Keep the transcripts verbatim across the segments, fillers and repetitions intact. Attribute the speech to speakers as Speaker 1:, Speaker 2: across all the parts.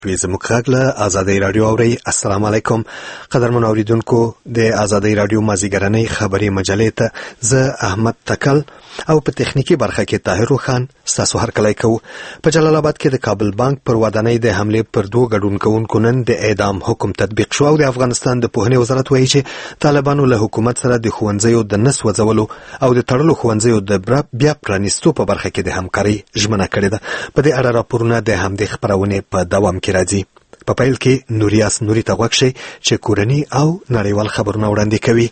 Speaker 1: وی زموږ غږ له آزادۍ رادیو اورئ. السلام علیکم قدرمن اوریدونکو، د آزادۍ رادیو مازیګرنۍ خبري مجلې ته زه احمد تکل او په تخنیکی برخه کې طاهر خان ستاسو هرکلی کوو. په جلال آباد کې د کابل بانک پر ودانۍ د حملې پر دوه ګډون کوونکو نن د اعدام حکم تطبیق شو او د افغانستان د پوهنې وزارت وایي چې طالبانو له حکومت سره د ښوونځیو د نه سوځولو او د تړلو ښوونځیو د بیا پرانیستو په برخه کې د همکارۍ ژمنه کړې ده. په دې اړه راپورونه د همدې خپرونې په دوام کې راځي. په پیل کې نوریاس نوري ته غوږ شئ چې کورني او نړیوال خبرونه وړاندې کوي.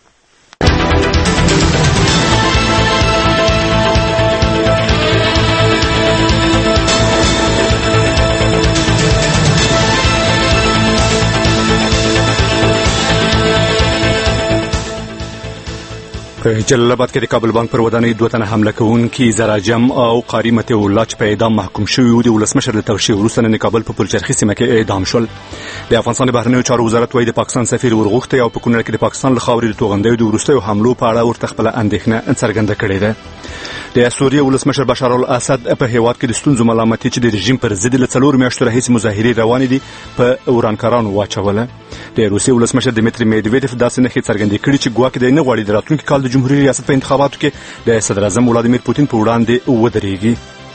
Speaker 1: په جلال آباد کې د کابل بانک پر ودانۍ دوه تنه حمله کوونکي زراجم او قاری متي الله چې په اعدام محکوم شوي وو د ولسمشر د توشیح وروسته نن کابل په پلچرخي سیمه کې اعدام شول. د افغانستان د بهرنیو چارو وزارت وايي د پاکستان سفیر ورغوښتی او په کونړ کې د پاکستان له خاورې د توغندیو د وروستیو حملو په اړه ورته خپله اندېښنه څرګنده کړې ده. د سوریې ولسمشر بشار الاسد په هیواد کې د ستونزو ملامتي چې د رژیم پر ضد له څلور میاشتو راهیسې مظاهرې روانې دي په ورانکارانو واچوله. د روسیې ولسمشر دمیتری میدویدف داسې نښې څرګندې کړي چې ګواکې دی نه غواړي د راتلونکي کال د جمهوریت ریاست په انتخاباتو کې د صدر اعظم ولادیمیر پوتین په وړاندې ودرېږي.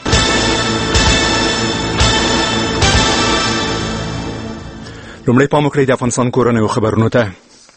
Speaker 1: لومړی پام وکړئ د افغانستان کورنیو خبرونو ته.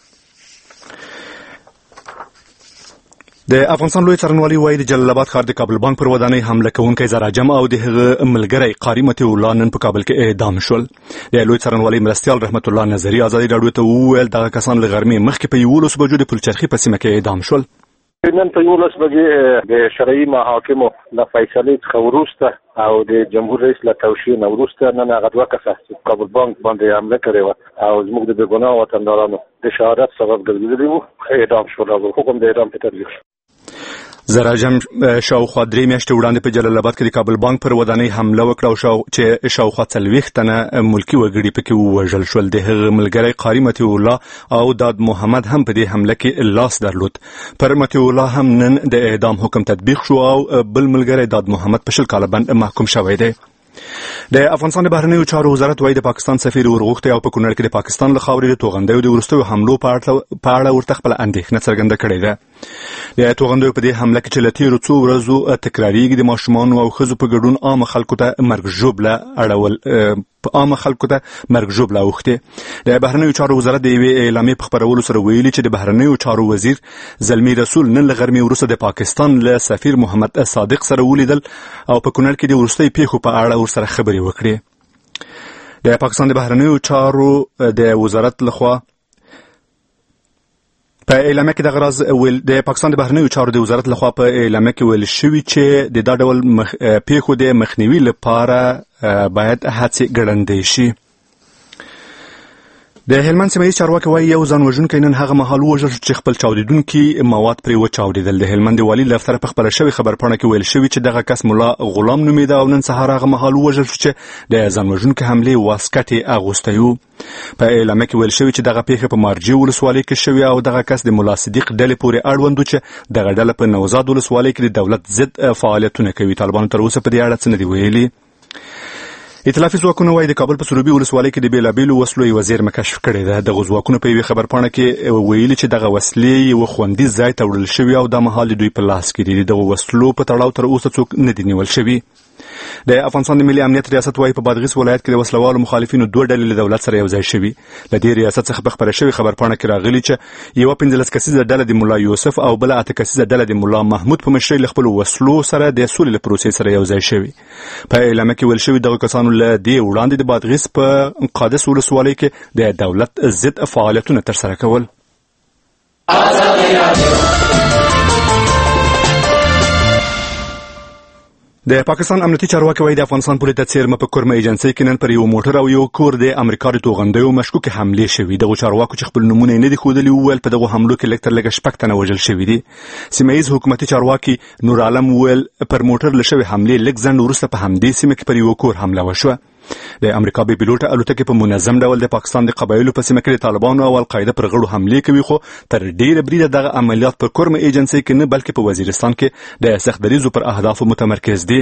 Speaker 1: د افغانستان لوی څارنوالي وايي د جلال آباد ښار د کابل بانک پر ودانۍ حمله کوونکی زراجم او د هغه ملګری قاری متي الله نن په کابل کې اعدام شول. د لوی څارنوالي مرستیال رحمت الله نظري ازادي راډیو ته وویل دغه کسان له غرمې مخکې په یولس بجو د پلچرخي په سیمه کې اعدام شول.
Speaker 2: نن په یولس بجې د شرعي محاکمو له فیصلې څخه وروسته او د جمهور رئیس له توشیح نه وروسته نن هغه دوه کسه چې کابل بانک باندې حمله کړې وه او زموږ د بېګناه وطندارانو د شهادت سبب ګرځېدلي وو اعدام شول او حکم د اعدام په تطبیق شو.
Speaker 1: زراجم شاوخوا درې میاشتې وړاندې په جلال آباد کې د کابل بانک پر ودانۍ حمله وکړه او شاو چې شاوخوا څلوېښت تنه ملکي وګړي پکې ووژل شول. د هغه ملګری قاری متي الله او داد محمد هم په دې حمله کې لاس درلود. پر متي الله هم نن د اعدام حکم تطبیق شو او بل ملګری داد محمد په شل کاله بند محکوم شوی دی. د افغانستان د بهرنیو چارو وزارت وايي د پاکستان سفیر ورغوښتی او په کونړ کې د پاکستان له خاورې د توغندیو د وروستیو حملو په اړه ورته خپله اندېښنه څرګنده کړې ده. د توغندیو په دې حمله کې چې له تېرو څو ورځو تکراریږي د ماشومانو او ښځو په ګډون عامه خلکو ته مرګ ژوبله اړول په عامه خلکو ته مرګ ژوبله اوښتې. د بهرنیو چارو وزارت د یوې اعلامیې په خپرولو سره ویلي چې د بهرنیو چارو وزیر زلمی رسول نن له غرمې وروسته د پاکستان له سفیر محمد صادق سره ولیدل او په کونړ کې د وروستیو پیښو په اړه ورسره خبرې وکړې. د پاکستان د بهرنیو چارو د وزارت لخوا په اعلامیه کې دغه راز ویل د پاکستان د بهرنیو چارو د وزارت لخوا په اعلامیه کې ویل شوي چې د دا ډول مخ... پیښو د مخنیوي لپاره باید هڅې ګړندۍ شي. د هلمند سیمه ییز چارواکي وايي یو ځان وژونکی نن هغه مهال ووژل شو چې خپل چاودېدونکي مواد پرې وچاودېدل. د هلمند د والي له دفتره په خپله شوې خبرپاڼه کې ویل شوي چې دغه کس ملا غلام نومېده او نن سهار هغه مهال ووژل شو چې د ځان وژونکي حملې واسکټ یې اغوستی و. په اعلامیه کې ویل شوي چې دغه پیښه په مارجې ولسوالۍ کې شوې او دغه کس د ملا صدیق ډلې پورې اړوند و چې دغه ډله په نوزاد ولسوالۍ کې د دولت ضد فعالیتونه کوي. طالبانو تر اوسه په دې اړه څه نه دي ویلي. ائتلافي ځواکونه وايي د کابل په سروبي ولسوالۍ کې د بېلابېلو وسلو یوه زیرمه کشف کړې ده. دغه ځواکونه په یوې خبرپاڼه کې ویلي چې دغه وسلې یوه خوندي ځای ته وړل شوي او دا مهال د دوی په لاس کې دي. د دغو وسلو په تړاو تر اوسه څوک نه دي نیول شوي. د افغانستان د ملي امنیت ریاست وايي په بادغیس ولایت کې د وسلوالو مخالفینو دوه ډلې له دولت سره یوځای شوي. له دې ریاست څخه په خپره شوې خبرپاڼه کې راغلي چې یوه پنځلس کسیزه ډله د ملا یوسف او بله اته کسیزه ډله د ملا محمود په مشرۍ له خپلو وسلو سره د سولې له پروسې سره یوځای شوي. په اعلامیه کې ویل شوي دغو کسانو له دې وړاندې د بادغیس په قادس ولسوالۍ کې د دولت ضد فعالیتونه ترسره کول. د پاکستان امنیتي چارواکي وايي د افغانستان پولیس د څیرمه په کورمه ایجنسۍ کې نن پر یو موټر او یو کور د امریکا د توغندیو مشکوکې حملې شوي. دغو چارواکو چې خپل نومونه یې نه دي ښودلي وویل په دغو حملو کې لږ تر لږه شپږ تنه وژل شوي دي. سیمه ییز حکومتي چارواکي نور عالم وویل پر موټر له شوې حملې لږ ځنډ وروسته په همدې سیمه کې پر یو کور حمله وشوه. د امریکا بې پیلوټه الوتکې په منظم ډول د پاکستان د قبایلو په سیمه کې د طالبانو او القاعده پر غړو حملې کوي، خو تر ډیره بریده دغه عملیات په کورم ایجنسۍ کې نه بلکې په وزیرستان کې د سختدریزو پر اهدافو متمرکز دي.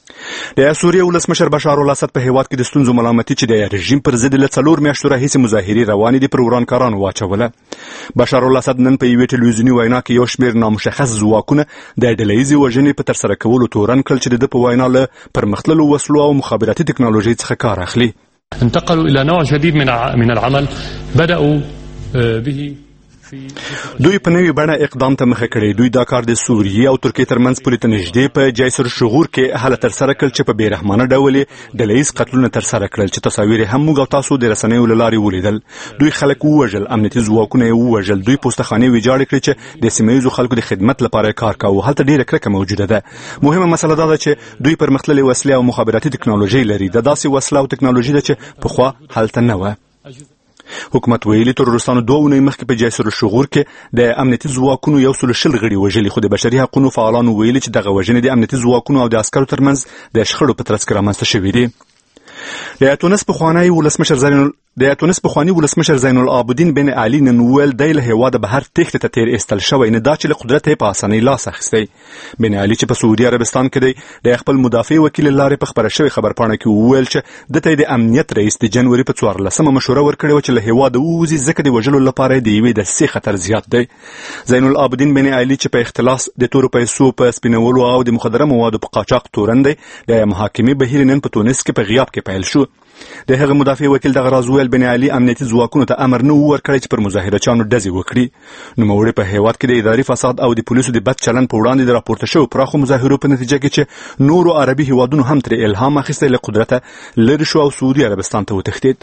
Speaker 1: د سوریه ولسمشر بشار الاسد په هیواد کې د ستونزو ملامتي چې د رژیم پر ضد له څلور میاشتو راهیسې مظاهرې روانې دي پر ورانکارانو واچوله. بشار الاسد نن په یوې ټلویزیوني وینا کې یو شمېر نامشخص ځواکونه د ډلهییزې وژنې په ترسره کولو تورن کړل چې د ده په وینا له پرمختللو وسلو او مخابراتي تکنالوژۍ څخه کار اخلي.
Speaker 3: انتقلوا الى نوع جديد من من العمل بداوا به
Speaker 1: دوی په نوې بڼه اقدام ته مخه کړې. دوی دا کار د سوریې او ترکیې ترمنځ پولې ته نږدې په جیسر شغور کې هله ترسره کړل چې په بېرحمانه ډول یې ډلهییز قتلونه ترسره کړل چې تصاویر هم موږ او تاسو د رسنیو له لارې ولیدل. دوی خلک ووژل، امنیتي ځواکونه یې ووژل، دوی پوستخانې ویجاړې کړې چې د سیمه ییزو خلکو د خدمت لپاره کار کاوه. هلته ډېره کرکه موجوده ده. مهمه مسله دا ده چې دوی پرمختللې وسلې او مخابراتي تکنالوژي لري. د داسې وسله او تکنالوژي ده چې پخوا هلته نه وه. حکومت ویلي ترورستانو دوه اونۍ مخکې په جیسر الشغور کې د امنیتي ځواکونو یو سل شل غړي وژلي، خو د بشري حقوقو فعالانو ویلي چې دغه وژنې د امنیتي ځواکونو او د عسکرو ترمنځ د شخړو په ترڅ کې رامنځته شوي دي. د تونس پخوانی ولسمشر زین د تونس پخوانی ولسمشر زین العابدین بن علي نن ویل دی له هېواده بهر تېښتې ته تیر ایستل شوی، نه دا چې له قدرته یې په اسانۍ لاس اخیستی. بن علي چې په سعودي عربستان کې دی د خپل مدافع وکیل له لارې په خپره شوې خبرپاڼه کې وویل چې ده ته یې د امنیت رئیس د جنوري په څوارلسمه مشوره ورکړې وه چې له هېواده ووځي ځکه د وژلو لپاره یې د یوې دسیسې خطر زیات دی. زین العابدین بن علي چې په اختلاس د تورو پیسو په سپینولو او د مخدره موادو په قاچاق تورن دی، د محاکمې بهیر نن په تونس کې په غیاب کې پیل شو. د هغه مدافع وکیل دغه راز ویل بن علي امنیتي ځواکونو ته امر نه و ورکړی چې پر مظاهرچیانو ډزې وکړي. نوموړي په هېواد کې د اداري فساد او د پولیسو د بد چلند په وړاندې د راپورته شوو پراخو مظاهرو په نتیجه کې چې نورو عربي هېوادونو هم ترې الهام اخیستی له قدرته لرې شو او سعودي عربستان ته وتښتېد.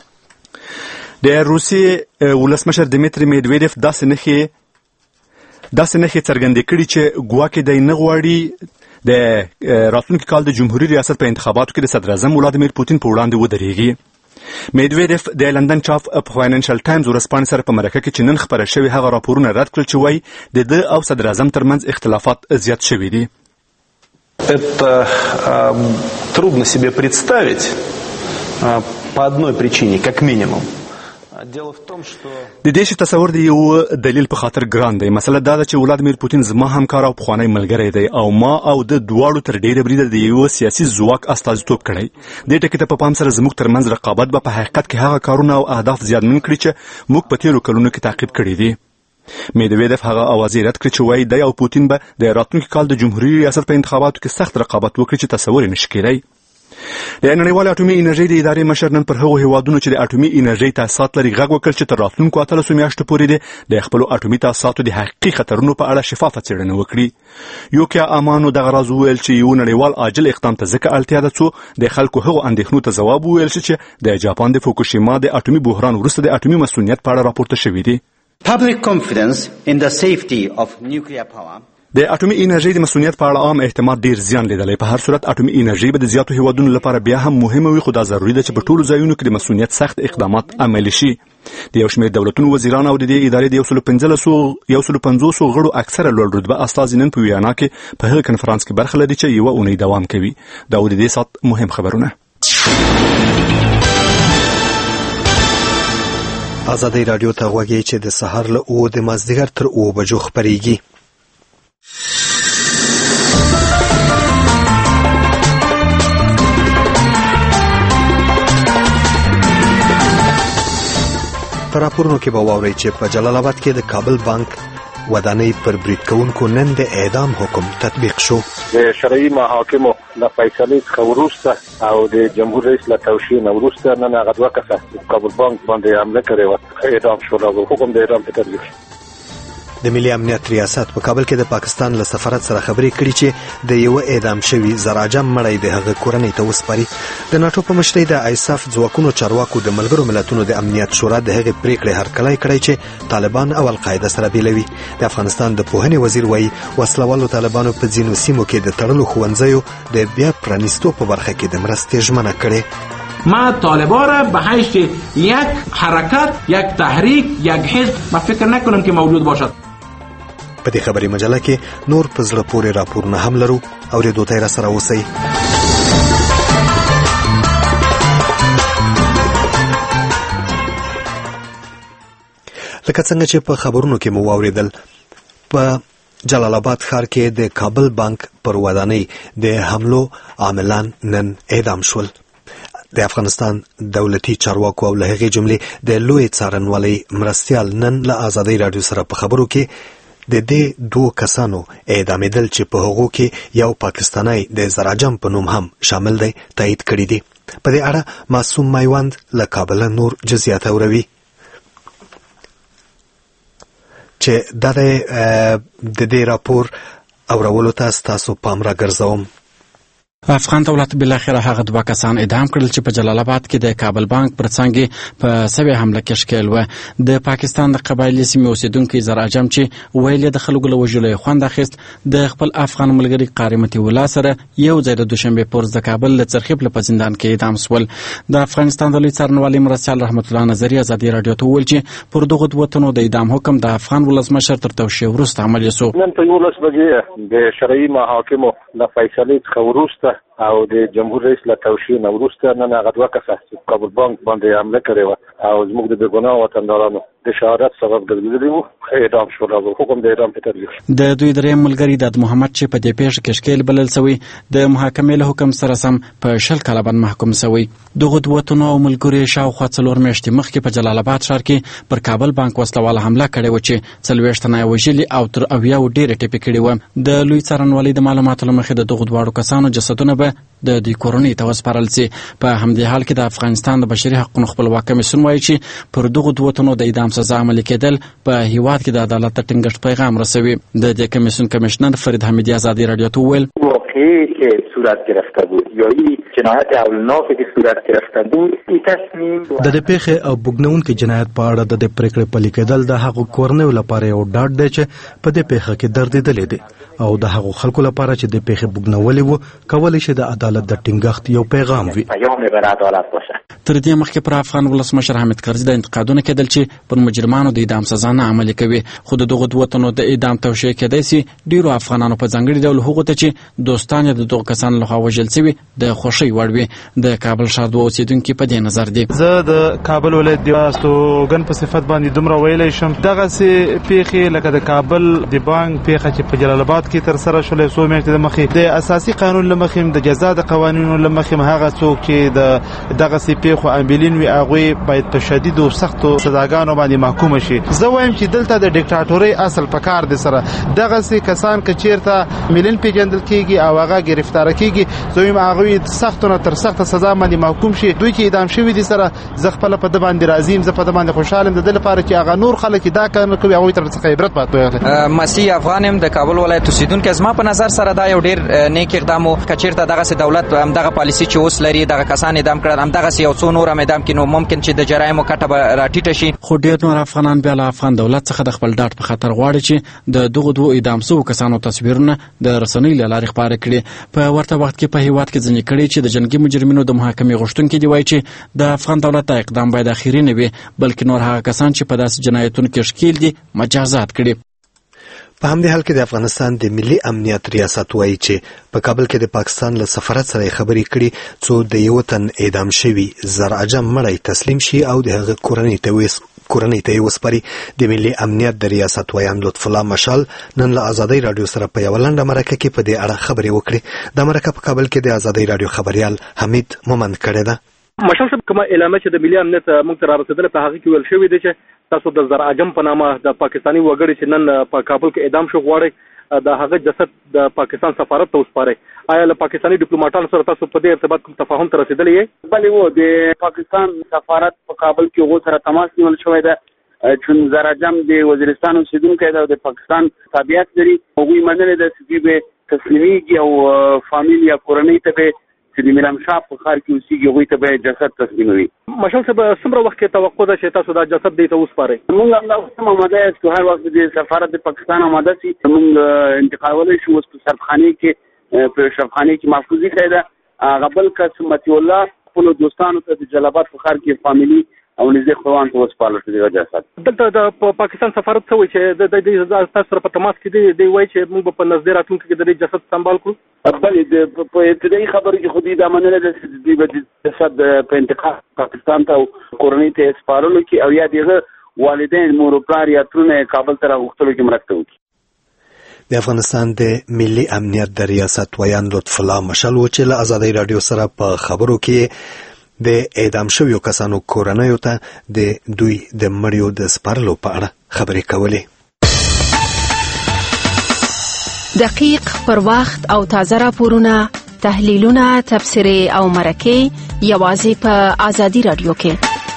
Speaker 1: د روسیې ولسمشر دمیتري میدویدف داسې نښې داسې نښې څرګندې کړي چې ګواکې دی نه غواړي د راتلونکي کال د جمهوریت ریاست په انتخاباتو کې د صدر اعظم ولادیمیر پوتین په وړاندې ودرېږي. میدویدف د لندن چاپ په فاینانشل ټایمز ورځپاڼې سره په مرکه کې چې نن خپره شوي هغه راپورونه رد کړل چې وایي د ده او صدر اعظم ترمنځ اختلافات زیات شوي دي.
Speaker 4: Это трудно себе представить по одной причине, как минимум.
Speaker 1: د دې شي تصور د یو دلیل په خاطر ګران دی. مسله دا ده چې ولادیمیر پوتین زما همکار او پخوانی ملګری دی او ما او د دواړو تر ډیره بریده د یو سیاسي ځواک استازیتوب کړی. دې ټکي ته په پام سره زموږ ترمنځ رقابت به په حقیقت کې هغه کارونه او اهداف زیانمن کړي چې موږ په تیرو کلونو کې تعقیب کړي دي. میدویدف هغه اوازې رد کړې چې وایي دی او پوتین به د راتلونکي کال د جمهوریت ریاست په انتخاباتو کې سخت رقابت وکړي چې تصور یې نشي کېدی. د نړیوالې اټومي انرژۍ د ادارې مشر نن پر هغو هیوادونو چې د اټومي انرژۍ تاسیسات لري غږ وکړ چې تر راتلونکو اتلسو میاشتو پورې د د خپلو اټومي تاسیساتو د حقیقي خطرونو په اړه شفافه څېړنه وکړي. یوکیا امانو دغه راز وویل چې یو نړیوال عاجل اقدام ته ځکه اړتیا ده څو د خلکو هغو اندېښنو ته ځواب وویل شي چې د جاپان د فوکوشیما د اټومي بحران وروسته د اټومي مسؤلیت په اړه راپورته شوي دي.
Speaker 5: Public confidence in the safety of nuclear power
Speaker 1: د اټومي انرژۍ د مسؤلیت په اړه عام اعتماد ډیر زیان لیدلی. په هر صورت اټومي انرژۍ به د زیاتو هیوادونو لپاره بیا هم مهمه وي، خو دا ضروري ده چې په ټولو ځایونو کې د مسؤلیت سخت اقدامات عملي شي. د یو شمېر دولتونو وزیران او د دې ادارې د یو سلو پنځلسو یو سلو پنځوسو غړو اکثره لوړ رتبه استازي نن په ویانا کې په هغه کنفرانس کې برخه لري چې یوه اونۍ دوام کوي. دا د دې ساعت مهم خبرونه.
Speaker 6: ازادي رادیو ته غوږی چې د سهار له اوه د مازدیګر تر اوه بجو خپرېږي. په راپورونو کې به واورئ چې په جلال آباد کې د کابل بانک ودانۍ پر برید کوونکو نن د اعدام حکم تطبیق شو.
Speaker 2: د شرعي محاکمو له فیصلې څخه وروسته او د جمهور رئیس له توشیح نه وروسته نن هغه دوه کسه کابل بانک باندې حمله کړې وه، اعدام شول او حکم د اعدام تطبیق شو.
Speaker 6: د ملي امنیت ریاست په کابل کې د پاکستان له سفارت سره خبرې کړي چې د یو اعدام شوي زراجم مړی د هغه کورنۍ ته وسپاري. د ناټو په مشرۍ د ایساف ځواکونو چارواکو د ملګرو ملتونو د امنیت شورا د هغې پریکړې هرکلی کړی چې طالبان او القاعده سره بیلوي. د افغانستان د پوهنې وزیر وایي وسلوالو طالبانو په ځینو سیمو کې د تړلو ښوونځیو د بیا پرانیستو په برخه کې د مرستې ژمنه کړې.
Speaker 7: ما طالبا را به حیث یک حرکت، یک تحریک، یک حزب ما فکر نکنم که موجود باشد.
Speaker 6: په دې خبري مجله کې نور په زړه پورې راپورونه هم لرو، اورېدو ته یې راسره اوسئ. لکه څنګه چې په خبرونو کې مو واورېدل، په جلال آباد ښار کې د کابل بانک پر ودانۍ د حملو عاملان نن اعدام شول. د افغانستان دولتي چارواکو او له هغې جملې د لوی څارنوالۍ مرستیال نن له آزادۍ راډیو سره په خبرو کې د دې دوو کسانو اعدامېدل چې په هغو کې یو پاکستانی د زراجم په نوم هم شامل دی تایید کړي دي. په دې اړه معصوم میوند له کابله نور جزئیات اوروي چې دا د دې راپور اورولو ته ستاسو پام راګرځوم.
Speaker 8: افغان دولت بالاخره هغه دوه کسان اعدام کړل چې په جلال آباد کې د کابل بانک پر څنګ په سوي حمله کې ښکېل و. د پاکستان د قبایلي سیمې اوسیدونکي زراجم چې ویل د خلکو له وژلو خوند اخیست د خپل افغان ملګري قاری متي الله سره یو ځای د دوشنبه پورز د کابل له څرخیب په زندان کې اعدام شول. د افغانستان د لوی څارنوالۍ مرستیال رحمت الله نظری ازادي رادیو ته وویل چې پر دغه دوه تنو د اعدام حکم د افغان ولسمشر تر توشیح وروسته عملي شو.
Speaker 2: نن په یولس بجې د شرعي محاکمو د فیصلې څخه وروسته او د جمهور رئیس له توشیح نه وروسته نن هغه دوه کسه چې کابل بانک باندې حمله کړې وه او زموږ د بېګناه وطندارانو د شهادت سبب ګرځېدلي وو اعدام شول او حکم د اعدام په تطبیق شو.
Speaker 8: د دوی درېیم ملګري د محمد چې په دې پیښه کې ښکېل بلل شوی د محاکمې له حکم سره سم په شل کاله باندې محکوم شوی. دغه دوه تنو او ملګري شاوخوا څلور میاشتې مخکې په جلال آباد ښار کې پر کابل بانک وسلواله حمله کړې وه چې څلوېښت تنه یې وژلي او تر اویاوو ډېرې ټپي کړي وه. د لوی څارنوالۍ د معلوماتو له مخې د دغو دواړو کسانو جسدونه به د دوی کورنۍ ته وسپارل سي. په همدې حال کې د افغانستان د بشري حقوقو خپلواک کمیسیون وایي چې پر دغو دوه تنو د اعدام سزا عملي کېدل په هیواد کې د عدالت د ټینګښت پیغام رسوي. د دې کمیسیون کمیشنر فرید حمیدی ازادي رادیو ته وویل
Speaker 9: واقعی که صورت گرفته بود یا این جنایت هولناکی که صورت گرفته بود این تصمیم
Speaker 10: د دې پیښې او بوږنونکي جنایت په اړه د دې پریکړې پلي کېدل د هغو کورنیو لپاره یو ډاډ دی چې په دې پیښه کې دردېدلې دي او د هغو خلکو لپاره چې د پیښې بوږنولې وو کولی شي د عدالت د ټینګښت یو پیغام وي.
Speaker 8: تر دې مخکې پر افغان ولسمشر حامد کرزي د انتقادونه کېدل چې پر مجرمانو د اعدام سزا نه عملي کوي، خو د دغو دوه تنو د اعدام توشیح کېدای سي ډېرو افغانانو په ځانګړي ډول هغو ته چې دوستان یې د دغو کسانو لخوا وژل سوي د خوښۍ وړ وي. د کابل ښار دوه اوسېدونکي په دې نظر دي.
Speaker 11: زه د کابل ولایت د استوګن په صفت باندې دومره ویلی شم دغسې پیښې لکه د کابل د بانک پیښه چې په جلال آباد کې ترسره شولې څو میاشتې د مخکې د اساسي قانون له مخې د جزا د قوانینو له مخې هغه څوک چې د دغسې پیښو عاملین وي هغوی باید په شدیدو او سختو سزاګانو باندې محکومه شي. زه وایم چې دلته د ډیکټاټورۍ اصل په کار دی سره دغسې کسان که چېرته ملین پیژندل کېږي او هغه ګرفتاره کېږي زه وایم هغوی سختو نه تر سخته سزا باندې محکوم شي. دوی چې اعدام شوي دي سره زه خپله په ده باندې راضي یم، زه په ده باندې خوشحال یم د ده لپاره چې هغه نور خلک دا کار نه کوي هغوی ته څخه عبرت باید واخلي.
Speaker 12: مسیح افغان یم د کابل ولایت اوسېدونکی. زما په نظر سره دا یو ډېر نیک اقدام و که چېرته دغسې دولت همدغه پالیسي چې اوس لري دغه کسان اعدام کړل همدغسې یو څو نور هم اعدام کړي نو ممکن چې د جرایمو کټه به راټیټه شي.
Speaker 8: خو ډېر نور افغانان بیا له افغان دولت څخه د خپل ډاډ په خاطر غواړي چې د دغو دوو اعدام شوو کسانو تصویرونه د رسنیو له لارې خپاره کړي. په ورته وخت کې په هېواد کې ځینې کړي چې د جنګي مجرمینو د محاکمې غوښتونکي دي وایي چې د افغان دولت دا اقدام باید اخري نه وي بلکې نور هغه کسان چې په داسې جنایتونو کې ښکېل دي مجازات کړي.
Speaker 6: په همدې حال کې د افغانستان د ملي امنیت ریاست وایي چې په کابل کې د پاکستان له سفارت سره خبرې کړي څو د یو تن اعدام شوي زرعجم مړی تسلیم شي او د هغه کورنۍ ته ویس کورنۍ ته یې وسپاري. د ملي امنیت د ریاست ویان لطف الله مشال نن له ازادۍ راډیو سره په یوه لنډه مرکه کې په دې اړه خبرې وکړې. دا مرکه په کابل کې د ازادۍ راډیو خبریال حمید مومند کړې ده.
Speaker 13: مشال صاحب کومه اعلامیه چې د ملي امنیت موږ ته رارسېدله په هغه کې ویل شوي دی چې تاسو د زرعجم په نامه د پاکستاني وګړي چې نن په کابل کې اعدام شو غواړئ د هغه جسد د پاکستان سفارت ته وسپارئ. آیا له پاکستاني ډیپلوماټانو سره تاسو په دې ارتباط کوم تفاهم ته رسېدلی یې؟
Speaker 14: بلې و د پاکستان سفارت په کابل کې هغو سره تماس نیول شوی ده چون زرعجم د وزیرستان اوسېدونکی ده او د پاکستان تابعیت لري. هغوی منلې ده چې دوی به تسلیمیږي او فامیل یا کورنۍ ته به چې د میرمشاه په ښار کې اوسېږي هغوی ته به جسد تسلیموي.
Speaker 13: مشال صاحب څومره وخت کې توقع ده چې تاسو دا جسد دې ته وسپارئ؟
Speaker 14: موږ همدا اوس هم آماده یاست که هر وخت د سفارت د پاکستان آماده سي موږ انتقالولی شو. اوس په شرفخانې کې په شرفخانې کې محفوظ ایښی ده. هغه بل کس مطیع الله خپلو دوستانو ته د جلال آباد په ښار کې فامیلي او نږدې خپلوانو ته وسپارل شو دغه جسد.
Speaker 13: دلته د پاکستان سفارت څه وایي چې د تاسو سره په تماس کې دی دی وایي چې موږ به په نږدې راتلونکي کې د دې جسد سنبال کړو؟
Speaker 14: بلې په ابتدایي خبرو کې خو دوی دا منله ده چې دوی به د جسد په انتقال پاکستان ته او کورنۍ ته یې سپارلو کې او یا د هغه والدین مور و پلار یا ترونه یې کابل ته راغوښتلو کې مرسته وکړي.
Speaker 6: د افغانستان د ملي امنیت د ریاست ویان لطف الله مشال و چې له ازادي رادیو سره په خبرو کې د اعدام شویو کسانو کورنیو ته د دوی د مړیو د سپارلو په اړه خبرې کولې.
Speaker 15: دقیق، پر وخت او تازه راپورونه، تحلیلونه، تبصرې او مرکې یوازې په ازادي رادیو کې.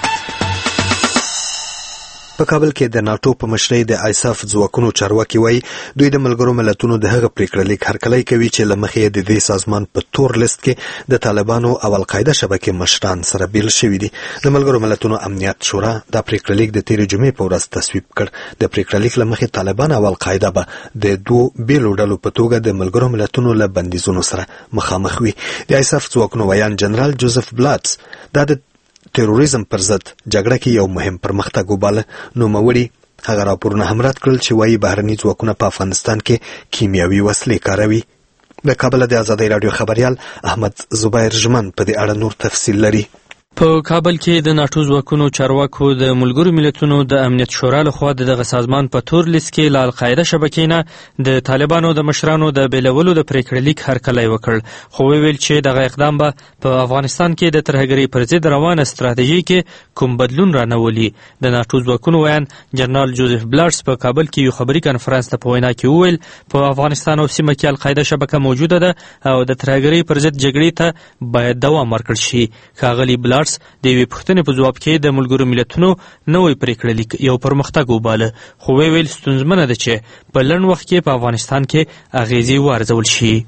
Speaker 6: په کابل کې د ناتو په مشرۍ د آیساف ځواکونو چارواکي وایي دوی د ملګرو ملتونو د هغه پریکړه لیک هرکلی کوي چې له مخې د دې سازمان په تور لیست کې د طالبانو او القاعده شبکې مشران سره بیل شوي دي. د ملګرو ملتونو امنیت شورا دا پریکړه لیک د تیرې جمعې په ورځ تصویب کړ. د پریکړه لیک له مخې طالبان او القاعده به د دوو بیلو ډلو په توګه د ملګرو ملتونو له بندیزونو سره مخامخ وي. د آیساف ځواکونو ویان جنرال جوزف بلاتس دا د تروریزم پر ضد جګړه کې یو مهم پرمختګ وباله. نوموړي هغه راپورونه هم رد کړل چې وایي بهرني ځواکونه په افغانستان کې کیمیاوي وسلې کاروي. د کابل د ازادي رادیو خبريال احمد زبیر ژمن په دې اړه نور تفصیل لري.
Speaker 16: په کابل کې د ناتو ځواکونو چارواکو د ملګرو ملتونو د امنیت شورا لخوا دغه سازمان په تور لیست کې له القاعده شبکې نه د طالبانو د مشرانو د بیلولو د پریکړې لیک هرکلی وکړ، خو ویل چې دغه اقدام به په افغانستان کې د ترهګرۍ پر ضد روانه ستراتیژي کې کوم بدلون رانولي. د ناتو ځواکونو ویان جنرال جوزف بلارس په کابل کې یو خبري کنفرانس ته په وینا کې وویل په افغانستان او سیمه کې القاعده شبکه موجوده ده او د ترهګرۍ پر ضد جګړې ته باید دوام ورکړل شي. ښاغلي بلارس د یوې پوښتنې په ځواب کې د ملګرو ملتونو نوی پریکړه لیک یو پرمختګ وباله، خو ویل ستونزمنه ده چې په لنډ وخت کې په افغانستان کې اغیزې وارزول شي.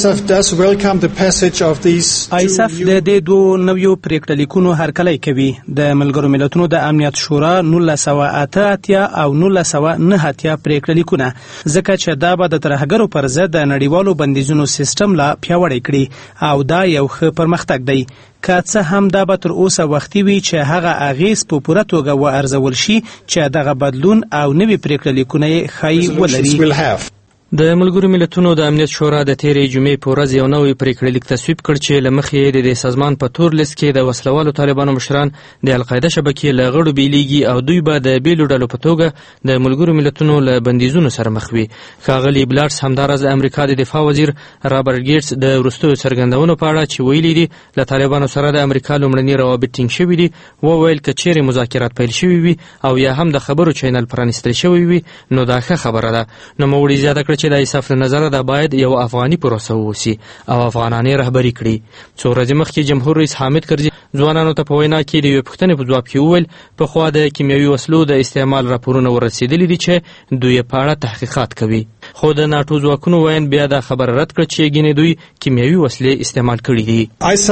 Speaker 17: آیساف د دې دوه نویو پریکړه لیکونو هرکلی کوي. د ملګرو ملتونو د امنیت شورا نولس سوه اته اتیا او نولس سوه نهه اتیا پریکړه لیکونه، ځکه چې دا به د ترهګرو پر ضد د نړیوالو بندیزونو سیستم لا پیاوړی کړي او دا یو ښه پرمختګ دی. که څه هم دا به تر اوسه وختي وي چې هغه اغیز په پوره توګه وارزول شي چې دغه بدلون او نوي پریکړه لیکونه یې ښایي ولري.
Speaker 16: د ملګرو ملتونو د امنیت شورا د تیرې جمعې په ورځ یو نوی پریکړه لیک تصویب کړ چې له مخې د دې سازمان په تور لیست کې د وسلوالو طالبانو مشران د القاعده شبکې له غړو بیلیږي او دوی به د بیلو ډلو په توګه د ملګرو ملتونو له بندیزونو سره مخ وي. ښاغلي بلارس همداراز د امریکا د دفاع وزیر رابرټ ګیټس د وروستیو څرګندونو په اړه چې ویلي دي له طالبانو سره د امریکا لومړني روابط ټینګ شوي دي وویل که چیرې مذاکرات پیل شوي وي او یا هم د خبرو چینل پرانیستل شوی وي نو دا ښه خبره ده. نوموړي زیاته کړه چې د آیساف له نظره دا باید یو افغاني پروسه ووسي او افغانانې رهبري کړي. څو ورځې مخکې جمهور رئیس حامد کرزي ځوانانو ته په وینا کې د یوې پوښتنې په ځواب کې وویل پخوا د کیمیاوي وسلو د استعمال راپورونه ورسېدلي دي چې دوی په اړه تحقیقات کوي، خو د ناتو ځواکونو ویان بیا دا خبره رد کړه چې ګینې دوی کیمیاوي وسلې استعمال کړي دي.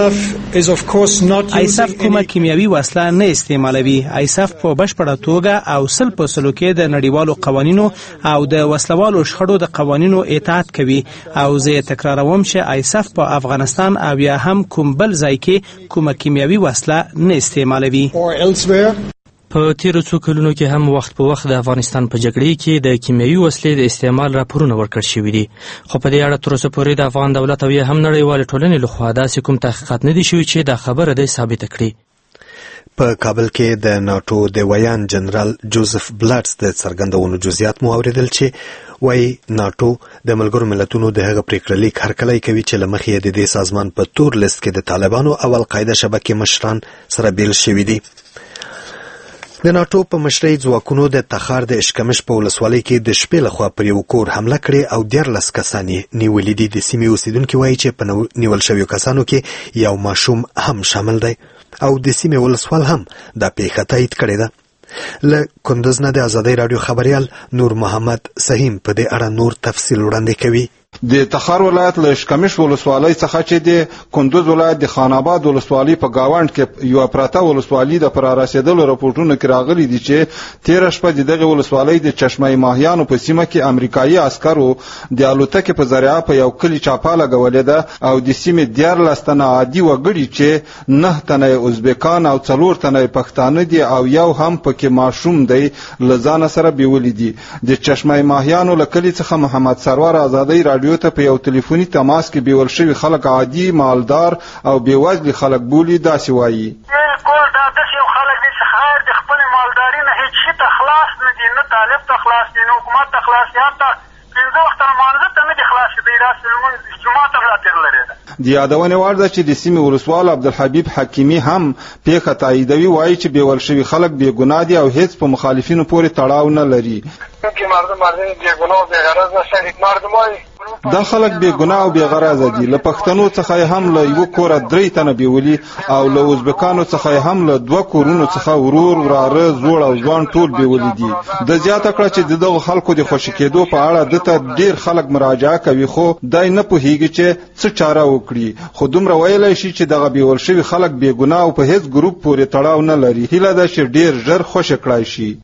Speaker 17: آیساف کومه کیمیاوي وسله نه استعمالوي. آیساف په بشپړه توګه او سل په سلو کې د نړیوالو قوانینو او د وسلوالو شخړو د قوانینو اطاعت کوي او زه تکراروم چې آیساف په افغانستان او یا هم کوم بل ځای کې کومه کیمیاوي وسله نه استعمالوي.
Speaker 16: په تیرو څو کلونو کې هم وخت په وخت د افغانستان په جګړې کې د کیمیاوي وسلې د استعمال راپورونه ورکړل شوي دي، خو په دې اړه تر اوسه پورې د افغان دولت او یا هم نړیوالې ټولنې لخوا داسې کوم تحقیقات نه دي شوي چې دا خبره دې ثابته کړي.
Speaker 6: په کابل کې د ناتو د ویان جنرال جوزف بلارس د څرګندونو جزئیات مو اوریدل چې وایي ناتو د ملګرو ملتونو د هغه پریکړه لیک هرکلی کوي چې له مخې د دې سازمان په تور لیست کې د طالبانو او القاعده شبکې مشران سره بیل شوي دي. د ناتو په مشرۍ ځواکونو د تخار د اشکمش په ولسوالۍ کې د شپې لخوا پر یو کور حمله کړې او دیارلس کسان یې نیولي دي. د سیمې اوسیدونکي وایي چې په نیول شویو کسانو کې یو ماشوم هم شامل دی او د سیمې ولسوال هم دا پیښه تایید کړې ده. له کندوز نه د ازادۍ راډیو خبریال نور محمد سهیم په دې اړه نور تفصیل وړاندې کوي.
Speaker 18: د تخار ولایت له اشکمش ولسوالۍ څخه چې د کندوز ولایت د خان آباد ولسوالۍ په گاوند کې یو پراته ولسوالۍ د پر رسیدلو راپورټونو کې راغلي دي چې تیر شپه د دغه ولسوالۍ د چشمه ماهیانو په سیمه کې امریکایي عسکرو د الوتکې په ذریعه په یو کلی چاپاله غولې ده او د سیمې دیارلس تنه عادي وګړي چې نه تنه ازبکان او څلور تنه پښتانه دي او یو هم پکې ماشوم دی لزان سره بیولې دي. د چشمه ماهیانو له کلی څخه محمد سرور ازادۍ راډیو ته په یو ټلیفوني تماس کې بیول شوی خلک عادي مالدار او بیوزلي خلک بولی داسې وایي.
Speaker 19: بالکل دا داسې یو خلک دي چې خیر د خپلې مالداري نه هېڅ شي ته خلاص نه دي، نه طالب ته خلاص دي، نه حکومت ته خلاص دي، حتی پنځه وخته دی راس لمونځ جومات هم راتېر لري ده.
Speaker 18: د یادونې وړ ده چې د سیمې ولسوال عبدالحبیب حکیمي هم پیښه تاییدوي، وایي چې بیول شوي خلک بې ګناه دي او هیڅ په مخالفینو پورې تړاو نه لري.
Speaker 19: مردم مردم بې ګناه او بې غرضه شریک مردم وایي
Speaker 18: دا خلک بې ګناه او بې غرضه دي. له پښتنو څخه هم له یوه کوره درې تنه بیولي او له ازبکانو څخه هم له دوه کورونو څخه ورور وراره زوړ او ځوان ټول بیولي دي. د زیاته کړه چې د دغو خلکو د خوشي کېدو په اړه دته ډېر خلک مراجعه کوي، خو دای نه پوهیږي چې څه چاره وکړي. خو دومره ویلی شي چې دغه بیول شوي خلک بې ګناه او په هیڅ ګروپ پورې تړاو نه لري. هیله ده چې ډېر ژر خوشي کړای شي.